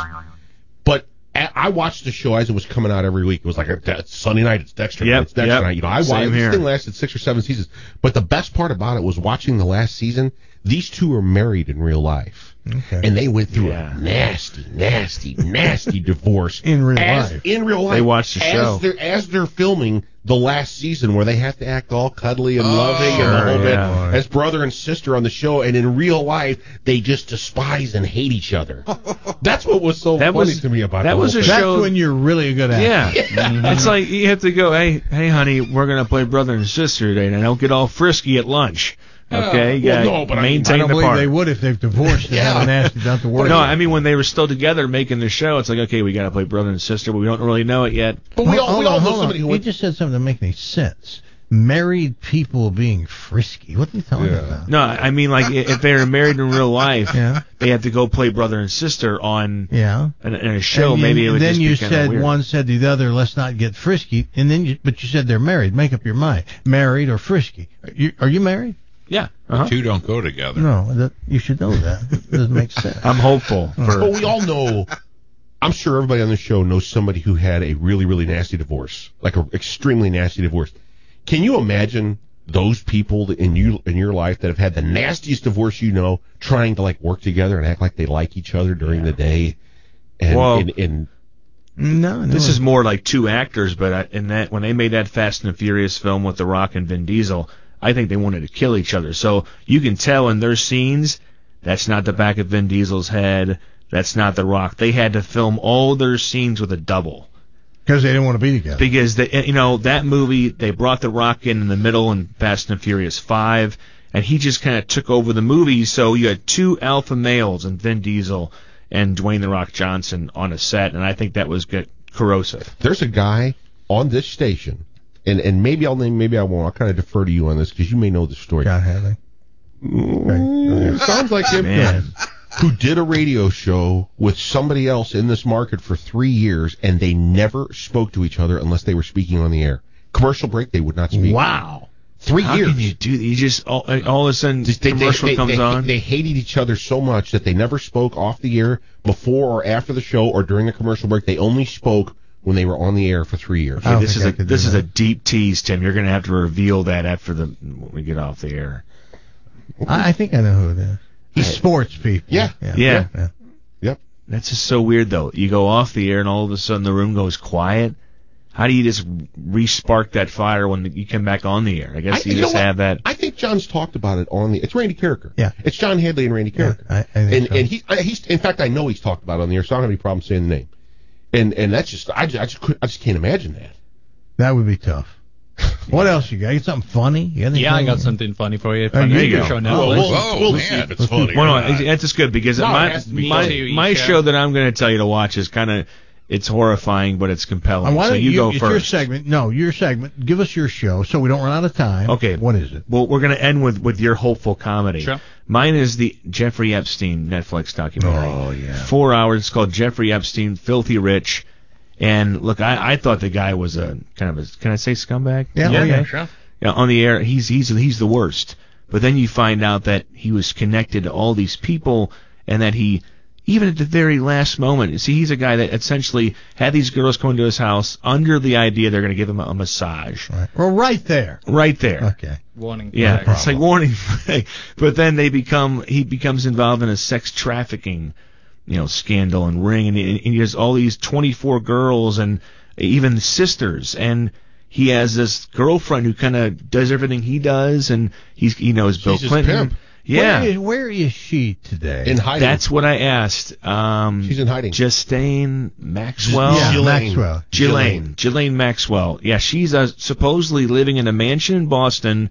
N: But a- I watched the show as it was coming out every week. It was like a, it's Sunday night, it's Dexter night,
K: Yep,
N: it's Dexter
K: yep.
N: night. You know, I
K: Same
N: watched. This
K: here.
N: thing lasted six or seven seasons. But the best part about it was watching the last season. These two are married in real life.
I: Okay.
N: And they went through
K: Yeah.
N: a nasty, nasty, nasty divorce
I: In real
N: as,
I: life.
N: In real life,
K: They watched the
N: as
K: show.
N: They're, as they're filming the last season, where they have to act all cuddly and
J: Oh,
N: loving and the
K: sure,
N: whole
K: yeah.
N: bit as brother and sister on the show, and in real life they just despise and hate each other. That's what was so
K: That
N: funny
K: was-
N: to me about
K: that
N: the
K: was
N: whole
K: a
N: thing.
I: That's
K: show-
I: when you're really a good actor.
K: Yeah. It's like you have to go, hey, hey, honey, we're gonna play brother and sister today, and I don't get all frisky at lunch. Okay,
N: Well,
K: yeah.
N: no, but I mean,
K: maintain
I: I don't
K: the
I: believe
K: part.
I: they would if they've divorced and
N: Yeah.
I: haven't asked you not to worry.
K: No,
I: about
K: I
I: it.
K: mean when they were still together making the show, it's like okay, we got to play brother and sister, but we don't really know it yet.
N: But we all,
I: Hold
N: we
I: on,
N: all know
I: hold on.
N: somebody who
I: You
N: went.
I: just said something that make any sense. Married people being frisky. What are you talking
N: Yeah.
I: about?
K: No, I mean like if they were married in real life,
I: Yeah.
K: they had to go play brother and sister on
I: Yeah.
K: in, in a show.
I: And you-
K: Maybe it would
I: then
K: just
I: you
K: be kind of
I: said
K: weird.
I: one said to the other, let's not get frisky, and then you, but you said they're married. Make up your mind, married or frisky. Are you, are you married?
K: Yeah, uh-huh.
J: Two don't go together.
I: No, that, you should know that. It doesn't make sense.
K: I'm hopeful. For,
N: But we all know. I'm sure everybody on the show knows somebody who had a really, really nasty divorce, like an extremely nasty divorce. Can you imagine those people in you in your life that have had the nastiest divorce you know, trying to like work together and act like they like each other during the day, and
K: Well,
N: and, and
I: No, no.
K: This is more like two actors, but I, in that when they made that Fast and Furious film with The Rock and Vin Diesel, I think they wanted to kill each other. So you can tell in their scenes, that's not the back of Vin Diesel's head, that's not The Rock. They had to film all their scenes with a double.
I: Because they didn't want to be together.
K: Because, they, you know, that movie, they brought The Rock in in the middle in Fast and Furious five, and he just kind of took over the movie, so you had two alpha males in Vin Diesel and Dwayne The Rock Johnson on a set, and I think that was good, corrosive.
N: There's a guy on this station, and, and maybe I'll name, maybe I won't. I'll kind of defer to you on this because you may know the story.
I: John Hadley.
N: Mm, okay. Sounds like him.
K: Man.
N: Who did a radio show with somebody else in this market for three years, and they never spoke to each other unless they were speaking on the air. Commercial break, they would not speak.
I: Wow.
N: Three
K: How
N: years.
K: How can you do that? You just, all, all of a sudden,
N: Just they,
K: commercial
N: they, they,
K: comes
N: they,
K: on.
N: They hated each other so much that they never spoke off the air before or after the show or during the commercial break. They only spoke when they were on the air for three years.
K: Okay, this is a this is a deep tease, Tim. You're going to have to reveal that after the when we get off the air.
I: I, I think I know who it is. He's sports people.
N: Yeah.
K: Yeah.
N: Yeah.
I: yeah.
N: Yep.
K: That's just so weird, though. You go off the air, and all of a sudden the room goes quiet. How do you just re-spark that fire when you come back on the air? I guess
N: I,
K: you,
N: you
K: just
N: know what?
K: have that.
N: I think John's talked about it on the. It's Randy Carricker.
I: Yeah.
N: It's John Hadley and Randy Carricker.
I: Yeah, I, I think
N: and
I: so.
N: and he I, he's in fact I know he's talked about it on the air, so I don't have any problem saying the name. And and that's just I just I just, could, I just can't imagine that.
I: That would be tough. What else you got? You got something funny? You got
M: Yeah, I
I: anything?
M: got something funny for you.
I: Oh,
M: From
I: there you
M: your
I: go.
M: show now.
J: Whoa,
M: Let's-
J: whoa,
N: we'll
J: man,
N: see.
J: if it's funny.
K: Well,
J: or
K: no,
J: not.
K: that's just good because
J: No, it
K: my
J: has to be
K: my,
J: funny.
K: my
M: show.
K: show that I'm going to tell you to watch is kind of it's horrifying, but it's compelling.
I: And why
K: so
I: don't
K: you,
I: you,
K: go
I: it's
K: first.
I: your segment. No, your segment. Give us your show so we don't run out of time.
K: Okay.
I: What is it?
K: Well, we're going to end with, with your hopeful comedy.
M: Sure.
K: Mine is the Jeffrey Epstein Netflix documentary.
I: Oh, yeah.
K: Four hours. It's called Jeffrey Epstein, Filthy Rich. And look, I, I thought the guy was a kind of a, can I say scumbag?
I: Yeah,
M: Yeah,
I: oh, yeah.
M: sure.
K: Yeah, on the air, he's he's he's the worst. But then you find out that he was connected to all these people, and that he, even at the very last moment, see, he's a guy that essentially had these girls come to his house under the idea they're going to give him a, a massage.
I: Right. Well, right there.
K: Right there.
I: Okay.
M: Warning.
K: Yeah,
M: flag.
K: it's like warning flag. But then they become, he becomes involved in a sex trafficking, you know, scandal and ring, and he, and he has all these twenty-four girls and even sisters, and he has this girlfriend who kind of does everything he does, and he's he knows Bill
N: She's his
K: Clinton.
N: pimp.
K: Yeah,
I: Where is, where is she today?
N: In hiding.
K: that's what I asked. Um,
N: She's in hiding.
K: Justine Maxwell.
I: yeah,
N: Ghislaine.
I: Maxwell.
K: Ghislaine. Ghislaine Maxwell. Yeah, she's uh, supposedly living in a mansion in Boston,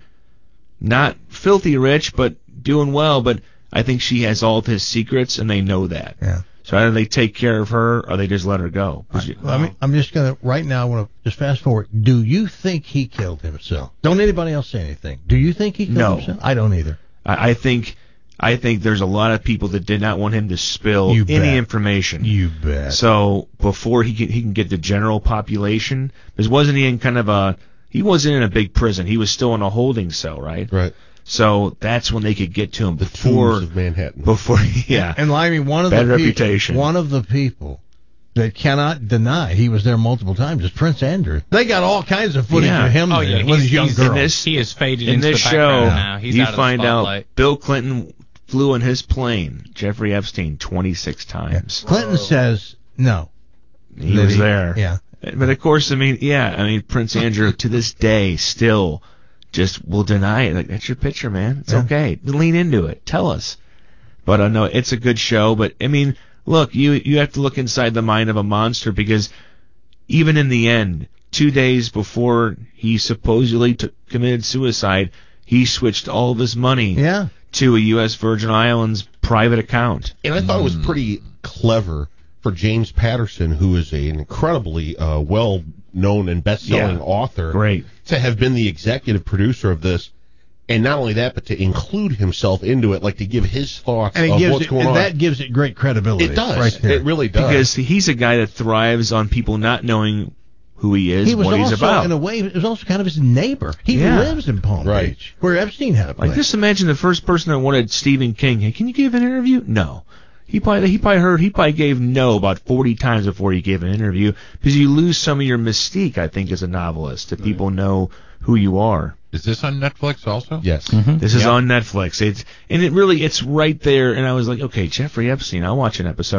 K: not filthy rich, but doing well. But I think she has all of his secrets, and they know that.
I: Yeah.
K: So either they take care of her, or they just let her go. 'Cause you-
I: Well, I mean, I'm just gonna right now. I want to just fast forward. Do you think he killed himself? Don't anybody else say anything. Do you think he killed
K: No.
I: himself? I don't either.
K: I, I think, I think there's a lot of people that did not want him to spill
I: You
K: any
I: bet.
K: information.
I: You bet.
K: So before he can, he can get the general population, because wasn't he in kind of a, he wasn't in a big prison. He was still in a holding cell, right?
N: Right.
K: So that's when they could get to him
N: The
K: before,
N: tombs of Manhattan.
K: before, yeah.
I: And I mean, one of
K: Bad
I: the
K: reputation.
I: People, one of the people that cannot deny he was there multiple times is Prince Andrew. They got all kinds of footage
K: Yeah.
I: of him
M: Oh,
I: there
M: yeah,
I: with his
M: he's-
I: young
M: he's
I: girl.
K: In this,
M: He is faded
K: in
M: into
K: this
M: the
K: show,
M: background now. He's
K: you
M: out of the
K: find out
M: spotlight.
K: Bill Clinton flew in his plane, Jeffrey Epstein, twenty-six times.
I: Clinton says no.
K: He
I: That
K: was
I: he-
K: there.
I: Yeah.
K: But of course, I mean, yeah, I mean, Prince Andrew to this day still just will deny it. Like, that's your picture, man. It's
I: Yeah.
K: okay. Lean into it. Tell us. But I uh, know it's a good show. But I mean, look, you you have to look inside the mind of a monster, because even in the end, two days before he supposedly t- committed suicide, he switched all of his money
I: Yeah.
K: to a U S Virgin Islands private account.
N: And I thought it was pretty clever for James Patterson, who is a, an incredibly uh, well-known and best-selling
K: Yeah.
N: author,
K: Great.
N: to have been the executive producer of this. And not only that, but to include himself into it, like to give his thoughts
I: And it
N: of
I: gives
N: what's
I: it,
N: going
I: and
N: on.
I: that gives it great credibility.
N: It does.
I: Right there.
N: It really does.
K: Because he's a guy that thrives on people not knowing who he is,
I: he was
K: what
I: also,
K: he's about.
I: in a way, it was also kind of his neighbor. He
K: Yeah.
I: lives in Palm
N: Right.
I: Beach, where Epstein had a place.
K: Like, just imagine the first person that wanted Stephen King. Hey, can you give an interview? No. He probably he probably heard he probably gave no about forty times before he gave an interview, because you lose some of your mystique, I think, as a novelist, if people know who you are.
J: Is this on Netflix also?
N: Yes.
K: This is
N: Yep.
K: on Netflix. It's and it really it's right there. And I was like, okay, Jeffrey Epstein. I'll watch an episode.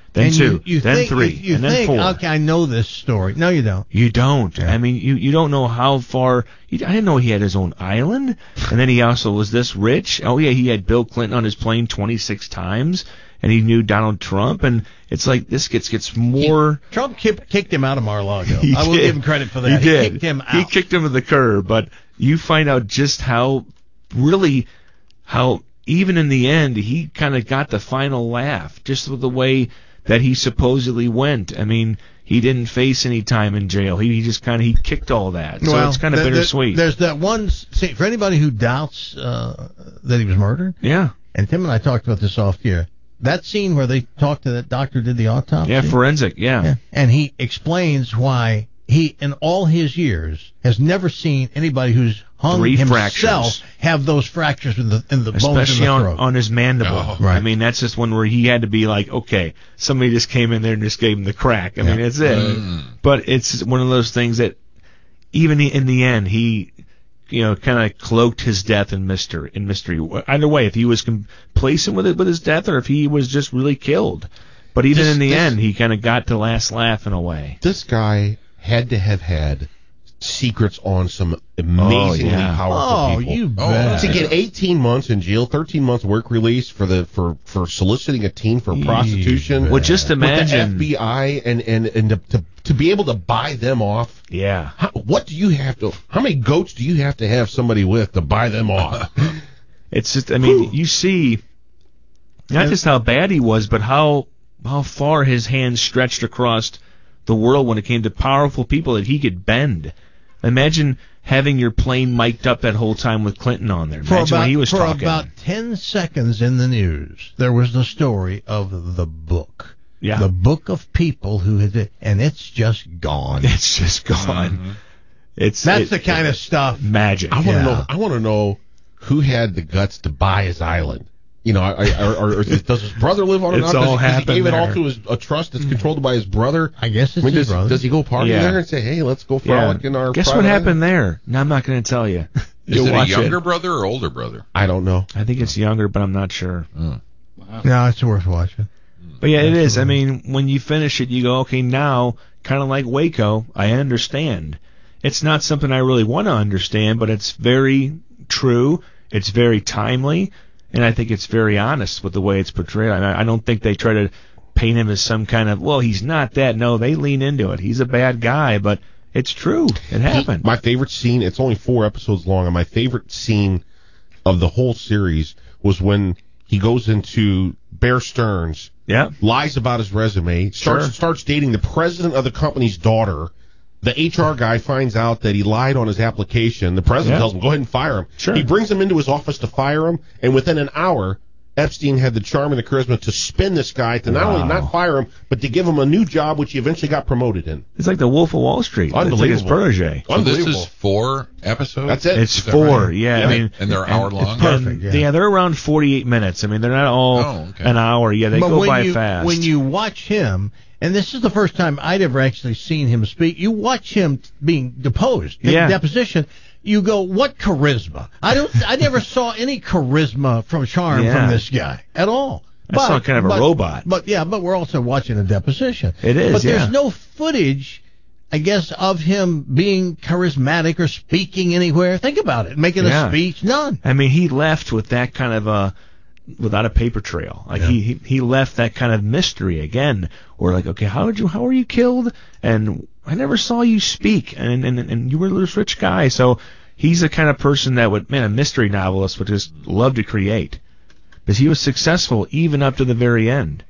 K: then
I: and
K: two,
I: you, you
K: then
I: think,
K: three,
I: you
K: and then
I: think,
K: four.
I: Okay, I know this story. No, you don't.
K: You don't. I mean, you, you don't know how far. You, I didn't know he had his own island, and then he also was this rich. Oh yeah, he had Bill Clinton on his plane twenty-six times, and he knew Donald Trump, and it's like this gets gets more.
I: He, Trump kicked, kicked him out of Mar-a-Lago.
K: He
I: I will
K: did.
I: give him credit for that.
K: He,
I: He,
K: did.
I: kicked him out.
K: He kicked him to the curb, but you find out just how really how even in the end he kind of got the final laugh just with the way that he supposedly went. I mean, he didn't face any time in jail. He, he just kind of he kicked all that. So
I: well,
K: it's kind of
I: there,
K: bittersweet.
I: There's that one. See, for anybody who doubts uh, that he was murdered.
K: Yeah.
I: And Tim and I talked about this off here. That scene where they talked to that doctor who did the autopsy.
K: Yeah, forensic. Yeah.
I: yeah. And he explains why he, in all his years, has never seen anybody who's hung
K: Three
I: himself
K: fractures.
I: have those fractures in the in the bones in
K: Especially
I: the
K: on,
I: throat.
K: on his mandible.
I: Oh. Right.
K: I mean, that's just one where he had to be like, okay, somebody just came in there and just gave him the crack. I
I: Yeah.
K: mean, that's it.
J: Mm.
K: But it's one of those things that even in the end, he, you know, kind of cloaked his death in mystery. In mystery, either way, if he was complacent with it with his death, or if he was just really killed. But even
N: This-
K: in the
N: this-
K: end, he kind of got the last laugh in a way.
N: This guy had to have had secrets on some amazingly
K: Oh, yeah.
N: powerful
I: Oh,
N: people.
I: you bet.
N: To get eighteen months in jail, thirteen months work release for the for, for soliciting a teen for prostitution.
K: Well, just imagine-
N: with the F B I and and and to, to to be able to buy them off.
K: Yeah.
N: How, what do you have to? How many goats do you have to have somebody with to buy them off?
K: It's just, I mean, you see not just how bad he was, but how how far his hands stretched across the world when it came to powerful people that he could bend. Imagine having your plane mic'd up that whole time with Clinton on there.
I: For
K: Imagine
I: about,
K: when he was
I: for
K: talking.
I: about ten seconds in the news, there was the story of the book.
K: Yeah.
I: The book of people who had, and it's just gone.
K: It's just gone.
N: Mm-hmm.
K: It's
I: That's
K: it-
I: the kind of stuff.
K: magic.
N: I want to
I: Yeah.
N: know. I want to know who had the guts to buy his island. You know, I, I, or, or does his brother live on it?
K: It's
N: Does
K: all
N: he, does he
K: happened
N: gave it all
K: there.
N: to his a trust that's controlled by his brother.
I: I guess it's
N: I mean,
I: his
N: does,
I: brother.
N: does he go party
K: Yeah.
N: there and say, "Hey, let's go
K: Yeah.
N: frolic in our"?
K: Guess
N: private
K: what
N: island?
K: happened there? No, I'm not going to tell you.
J: Is
K: You'll
J: it a
K: watch
J: younger brother or older brother?
N: I don't know.
K: I think it's younger, but I'm not sure.
J: Oh.
I: No, it's worth watching.
K: But yeah, it is. I mean, when you finish it, you go, okay, now, kind of like Waco, I understand. It's not something I really want to understand, but it's very true. It's very timely, and I think it's very honest with the way it's portrayed. I, I don't think they try to paint him as some kind of, well, he's not that. No, they lean into it. He's a bad guy, but it's true. It happened.
N: My favorite scene. It's only four episodes long, and my favorite scene of the whole series was when he goes into Bear Stearns.
K: Yeah.
N: Lies about his resume. Starts
K: Sure.
N: starts dating the president of the company's daughter. The H R guy finds out that he lied on his application. The president
K: Yeah.
N: tells him, go ahead and fire him.
K: Sure.
N: He brings him into his office to fire him, and within an hour, Epstein had the charm and the charisma to spin this guy to not
K: Wow.
N: only not fire him, but to give him a new job, which he eventually got promoted in.
K: It's like the Wolf of Wall Street. It's like his
N: Unbelievable.
K: protege.
J: So this
N: Unbelievable.
J: is four episodes?
N: That's it.
K: It's
J: Is that
K: four,
J: right?
K: yeah. I mean,
J: and they're hour long?
K: and-
I: perfect, yeah.
K: yeah, they're around forty-eight minutes. I mean, they're not all
J: Oh, okay.
K: an hour. Yeah, they
I: but
K: go
I: when
K: by
I: you,
K: fast.
I: When you watch him, and this is the first time I'd ever actually seen him speak, you watch him being deposed, in
K: Yeah.
I: deposition, you go, what charisma? I don't, I never saw any charisma from charm
K: Yeah.
I: from this guy at all.
K: I saw kind of a
I: but-
K: robot.
I: But yeah, but we're also watching a deposition.
K: It is,
I: But
K: yeah.
I: there's no footage, I guess, of him being charismatic or speaking anywhere. Think about it. Making
K: Yeah.
I: a speech. None.
K: I mean, he left with that kind of a, without a paper trail. Like he, he he left that kind of mystery again. Or like, okay, how did you, how were you killed? And I never saw you speak. And and and you were this rich guy. So he's the kind of person that would, man, a mystery novelist would just love to create. Because he was successful even up to the very end.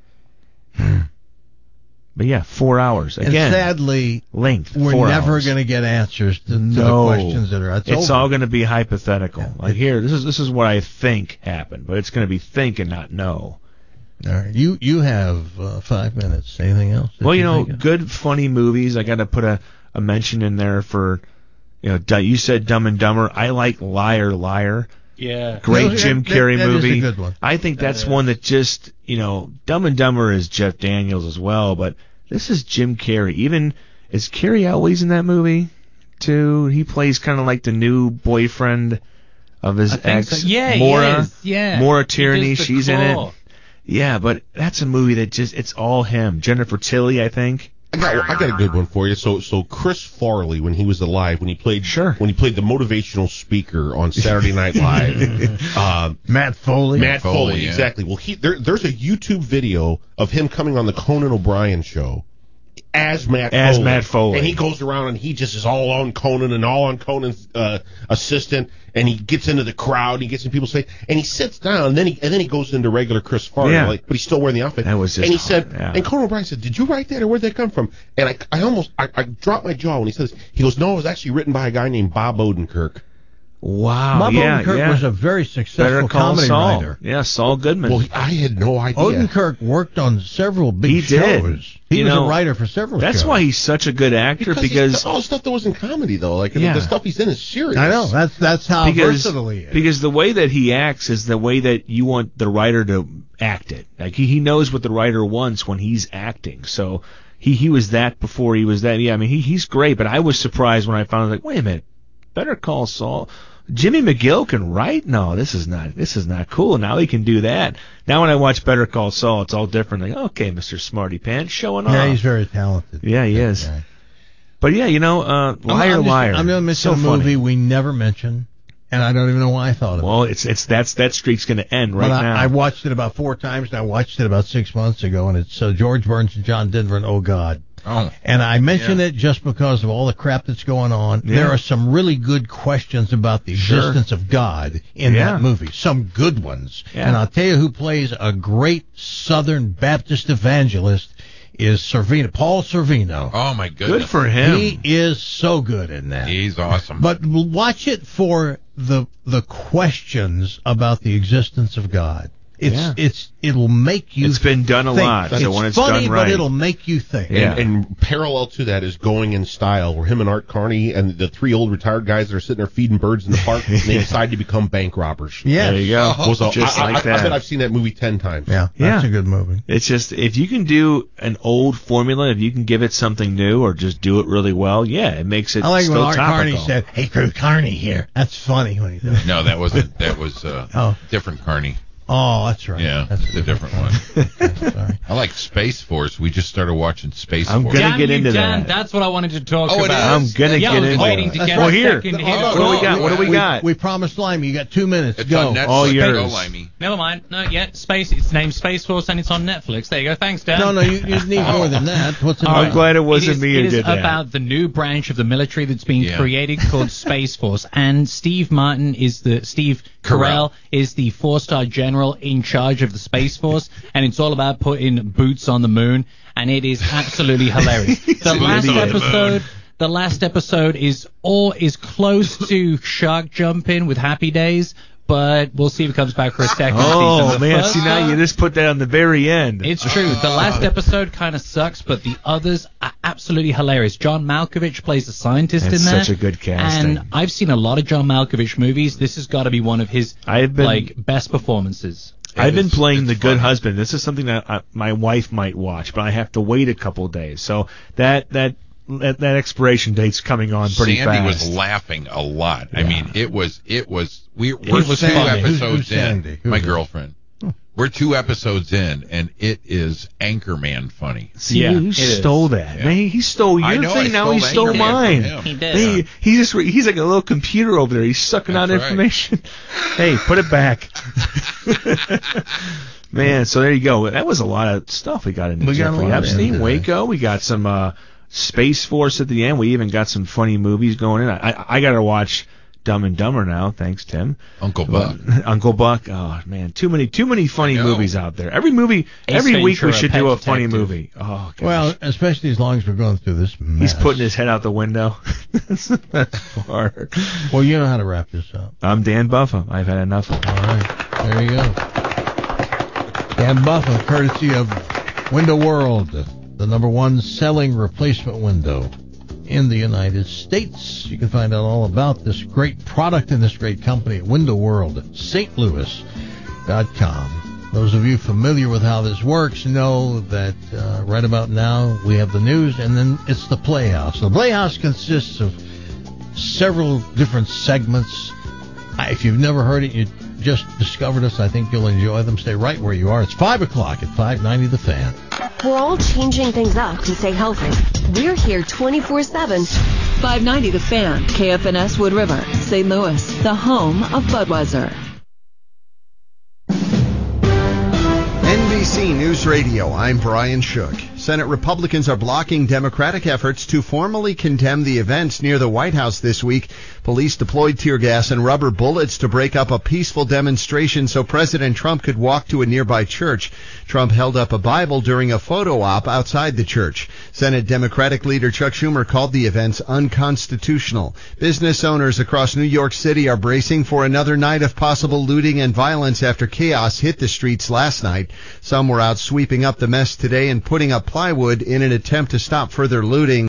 K: But yeah, four hours again.
I: And sadly,
K: length.
I: we're
K: four
I: never
K: hours.
I: going to get answers to, to
K: No,
I: the questions that are. It's,
K: it's
I: over.
K: all going to be hypothetical. Like here, this is this is what I think happened, but it's going to be think and not know.
I: All right. You you have uh, five minutes. Anything else? that
K: Well, you know,
I: think of?
K: good funny movies. I got to put a, a mention in there for, you know, Du- you said Dumb and Dumber. I like Liar Liar.
M: Yeah.
K: Great
I: No,
K: Jim
I: that-
K: Carrey
I: that is a
K: movie.
I: good one.
K: I think that's one that just, you know, Dumb and Dumber is Jeff Daniels as well, but this is Jim Carrey. Even, is Carrie always in that movie too? He plays kind of like the new boyfriend of his
M: I think
K: ex.
M: so. Yeah, he
K: Maura,
M: is. Yeah.
K: Maura
M: He
K: Tierney,
M: does the
K: she's in
M: claw.
K: it. Yeah, but that's a movie that just, it's all him. Jennifer Tilly, I think.
N: I got, I got a good one for you. So, so Chris Farley, when he was alive, when he played,
K: sure.
N: when he played the motivational speaker on Saturday Night Live, uh,
I: Matt Foley.
N: Matt Foley,
R: Foley yeah.
N: exactly. Well, he there, there's a YouTube video of him coming on the Conan O'Brien show as Matt
K: as
N: Foley.
K: Matt Foley,
N: and he goes around and he just is all on Conan and all on Conan's uh, assistant, and he gets into the crowd, he gets in people's face, and he sits down, and then he and then he goes into regular Chris Farley,
K: yeah.
N: like, but he's still wearing the outfit.
K: That was just
N: and he
K: hard,
N: said,
K: yeah.
N: and Conan O'Brien said, "Did you write that, or where'd that come from?" And I, I almost, I, I dropped my jaw when he said this. He goes, "No, it was actually written by a guy named Bob Odenkirk."
K: Wow,
I: Bob
K: yeah,
I: Odenkirk
K: yeah.
I: was a very successful
K: Better Call
I: comedy
K: Saul.
I: writer.
K: Yeah, Saul Goodman.
N: Well, I had no idea.
I: Odenkirk worked on several big
K: he
I: shows.
K: did.
I: He
K: you
I: was
K: know,
I: a writer for several
K: That's
I: shows.
K: why he's such a good actor,
N: Because,
K: because
N: he's- all the stuff that was in comedy, though, like
K: Yeah.
N: the stuff he's in is serious.
I: I know. That's that's how
K: because,
I: versatile he is.
K: because the way that he acts is the way that you want the writer to act it. Like he, he knows what the writer wants when he's acting. So he, he was that before he was that. Yeah, I mean he he's great, but I was surprised when I found out, like, wait a minute, Better Call Saul. Jimmy McGill can write? No, this is not this is not cool. Now he can do that. Now when I watch Better Call Saul, it's all different. Like, okay, Mister Smarty Pants showing off.
I: Yeah, he's very talented.
K: Yeah, he is.
I: guy.
K: But yeah, you know, uh, Liar
I: I'm, I'm
K: Liar.
I: Just, I'm going to mention
K: so
I: a
K: funny.
I: movie we never mentioned, and I don't even know why I thought of
K: Well,
I: it.
K: it's it's that's that streak's going to end right
I: but I,
K: now.
I: I watched it about four times, and I watched it about six months ago, and it's uh, George Burns and John Denver, and Oh God.
R: Oh.
I: And I mention it just because of all the crap that's going on.
K: Yeah.
I: There are some really good questions about the existence
K: Sure.
I: of God in
K: Yeah.
I: that movie. Some good ones.
K: Yeah.
I: And I'll tell you who plays a great Southern Baptist evangelist is Servino, Paul Servino.
R: Oh my goodness.
K: Good for him.
I: He is so good in that.
R: He's awesome.
I: But watch it for the the questions about the existence of God. It's
K: Yeah.
I: it's it'll make you.
K: It's been done a
I: think.
K: lot, so
I: It's
K: when it's
I: funny,
K: done right.
I: but it'll make you think.
K: Yeah.
N: And, and parallel to that is Going in Style, where him and Art Carney and the three old retired guys that are sitting there feeding birds in the park, and they decide to become bank robbers.
I: Yes.
K: There you go.
N: Was a-
K: Just
N: I,
K: like
N: I,
K: that.
N: I bet I've seen that movie ten times.
I: Yeah,
K: Yeah.
I: that's a good movie.
K: It's just, if you can do an old formula, if you can give it something new or just do it really well, yeah, it makes it
I: I like when
K: still
I: Art
K: topical.
I: Carney said, "Hey, Drew Carney here." That's funny when he does. it.
R: No, that wasn't. That was uh,
I: Oh.
R: different Carney.
I: Oh, that's right.
R: Yeah,
I: that's
R: it's a different one.
I: Okay, sorry.
R: I like Space Force. We just started watching Space
K: I'm
R: Force.
K: gonna
M: Damn
K: get
M: you,
K: into
M: Dan,
K: that.
M: That's what I wanted to talk
R: Oh, it
M: about.
R: is?
K: I'm gonna
M: yeah,
K: get
M: I was
K: into
M: waiting
K: that.
M: to
I: That's
M: get
I: right.
M: a
K: Well, here.
M: second
R: Hold
M: here.
R: on,
K: What do we got? What do we
I: we,
K: got?
I: We promised Limey. You got two minutes.
R: It's
I: Go.
R: on Netflix.
K: All yours.
R: Go, Limey.
M: Never mind. No, yeah, Space. It's named Space Force and it's on Netflix. There you go. Thanks, Dan.
I: No, no, you, you need more than that. What's it
M: All
K: I'm
I: about?
K: glad it wasn't
M: it is,
K: me who
M: it is
K: did that.
M: about the new branch of the military that's being
R: Yeah.
M: created called Space Force, and Steve Martin is the Steve Carell
R: Carell.
M: is the four-star general in charge of the Space Force, and it's all about putting boots on the moon, and it is absolutely hilarious. The last
K: idiot.
M: episode. The last episode is all is close to shark jumping with Happy Days, but we'll see if it comes back for a second
K: Oh,
M: season. The
K: man,
M: first
K: see, now
M: one-
K: you just put that on the very end.
M: It's true. The last episode kind of sucks, but the others are absolutely hilarious. John Malkovich plays a scientist
K: That's
M: in there.
K: such a good casting.
M: And I've seen a lot of John Malkovich movies. This has got to be one of his
K: I've been-
M: like best performances.
K: I've
R: It
K: been
R: is-
K: playing
R: it's
K: The Good
R: funny.
K: Husband. This is something that I, my wife might watch, but I have to wait a couple days. So that that that, that expiration date's coming on pretty
R: Sandy
K: fast.
R: was laughing a lot. I
K: Yeah.
R: mean, it was it was we we're
I: Who's
R: two
I: Sandy? Who's-
R: episodes
I: who's
R: in.
I: Sandy? Who's
R: My
I: it?
R: girlfriend. We're two episodes in, and it is Anchorman funny.
K: See,
M: Yeah,
K: you
M: it is.
K: stole that.
R: Yeah.
K: Man, he, he stole your
R: I know,
K: thing.
R: I
K: now he
R: stole
K: stole
R: Anchorman
K: mine.
R: from him.
M: He did.
K: He, he just he's like a little computer over there. He's sucking out
R: That's right.
K: information. Hey, put it back. Man, so there you go. That was a lot of stuff we got into.
I: We got a
K: Jeffrey
I: lot
K: Epstein,
I: into
K: Waco. We got some uh, Space Force at the end. We even got some funny movies going in. I I, I got to watch Dumb and Dumber now. Thanks, Tim.
R: Uncle Buck.
K: Uncle Buck. Oh man, too many too many funny
R: I know.
K: movies out there. Every movie,
M: Ace
K: every week we
M: Ventura,
K: should
M: Pet
K: do a
M: Detective.
K: funny movie. Oh, gosh.
I: Well, especially as long as we're going through this mess.
K: He's putting his head out the window. That's far.
I: Well, you know how to wrap this up.
K: I'm Dan Buffa. I've had enough.
I: All right. There you go. Dan Buffa, courtesy of Window World, the number one selling replacement window in the United States. You can find out all about this great product and this great company at window world st louis dot com. Those of you familiar with how this works know that uh, right about now we have the news, and then it's the Playhouse. The Playhouse consists of several different segments. I- If you've never heard it, you just discovered us, I think you'll enjoy them. Stay right where you are. It's five o'clock at five ninety The Fan.
S: We're all changing things up to stay healthy. We're here twenty-four seven.
T: five ninety The Fan, K F N S Wood River, Saint Louis, the home of Budweiser.
U: N B C News Radio, I'm Brian Shook. Senate Republicans are blocking Democratic efforts to formally condemn the events near the White House this week. Police deployed tear gas and rubber bullets to break up a peaceful demonstration so President Trump could walk to a nearby church. Trump held up a Bible during a photo op outside the church. Senate Democratic leader Chuck Schumer called the events unconstitutional. Business owners across New York City are bracing for another night of possible looting and violence after chaos hit the streets last night. Some were out sweeping up the mess today and putting up plywood in an attempt to stop further looting.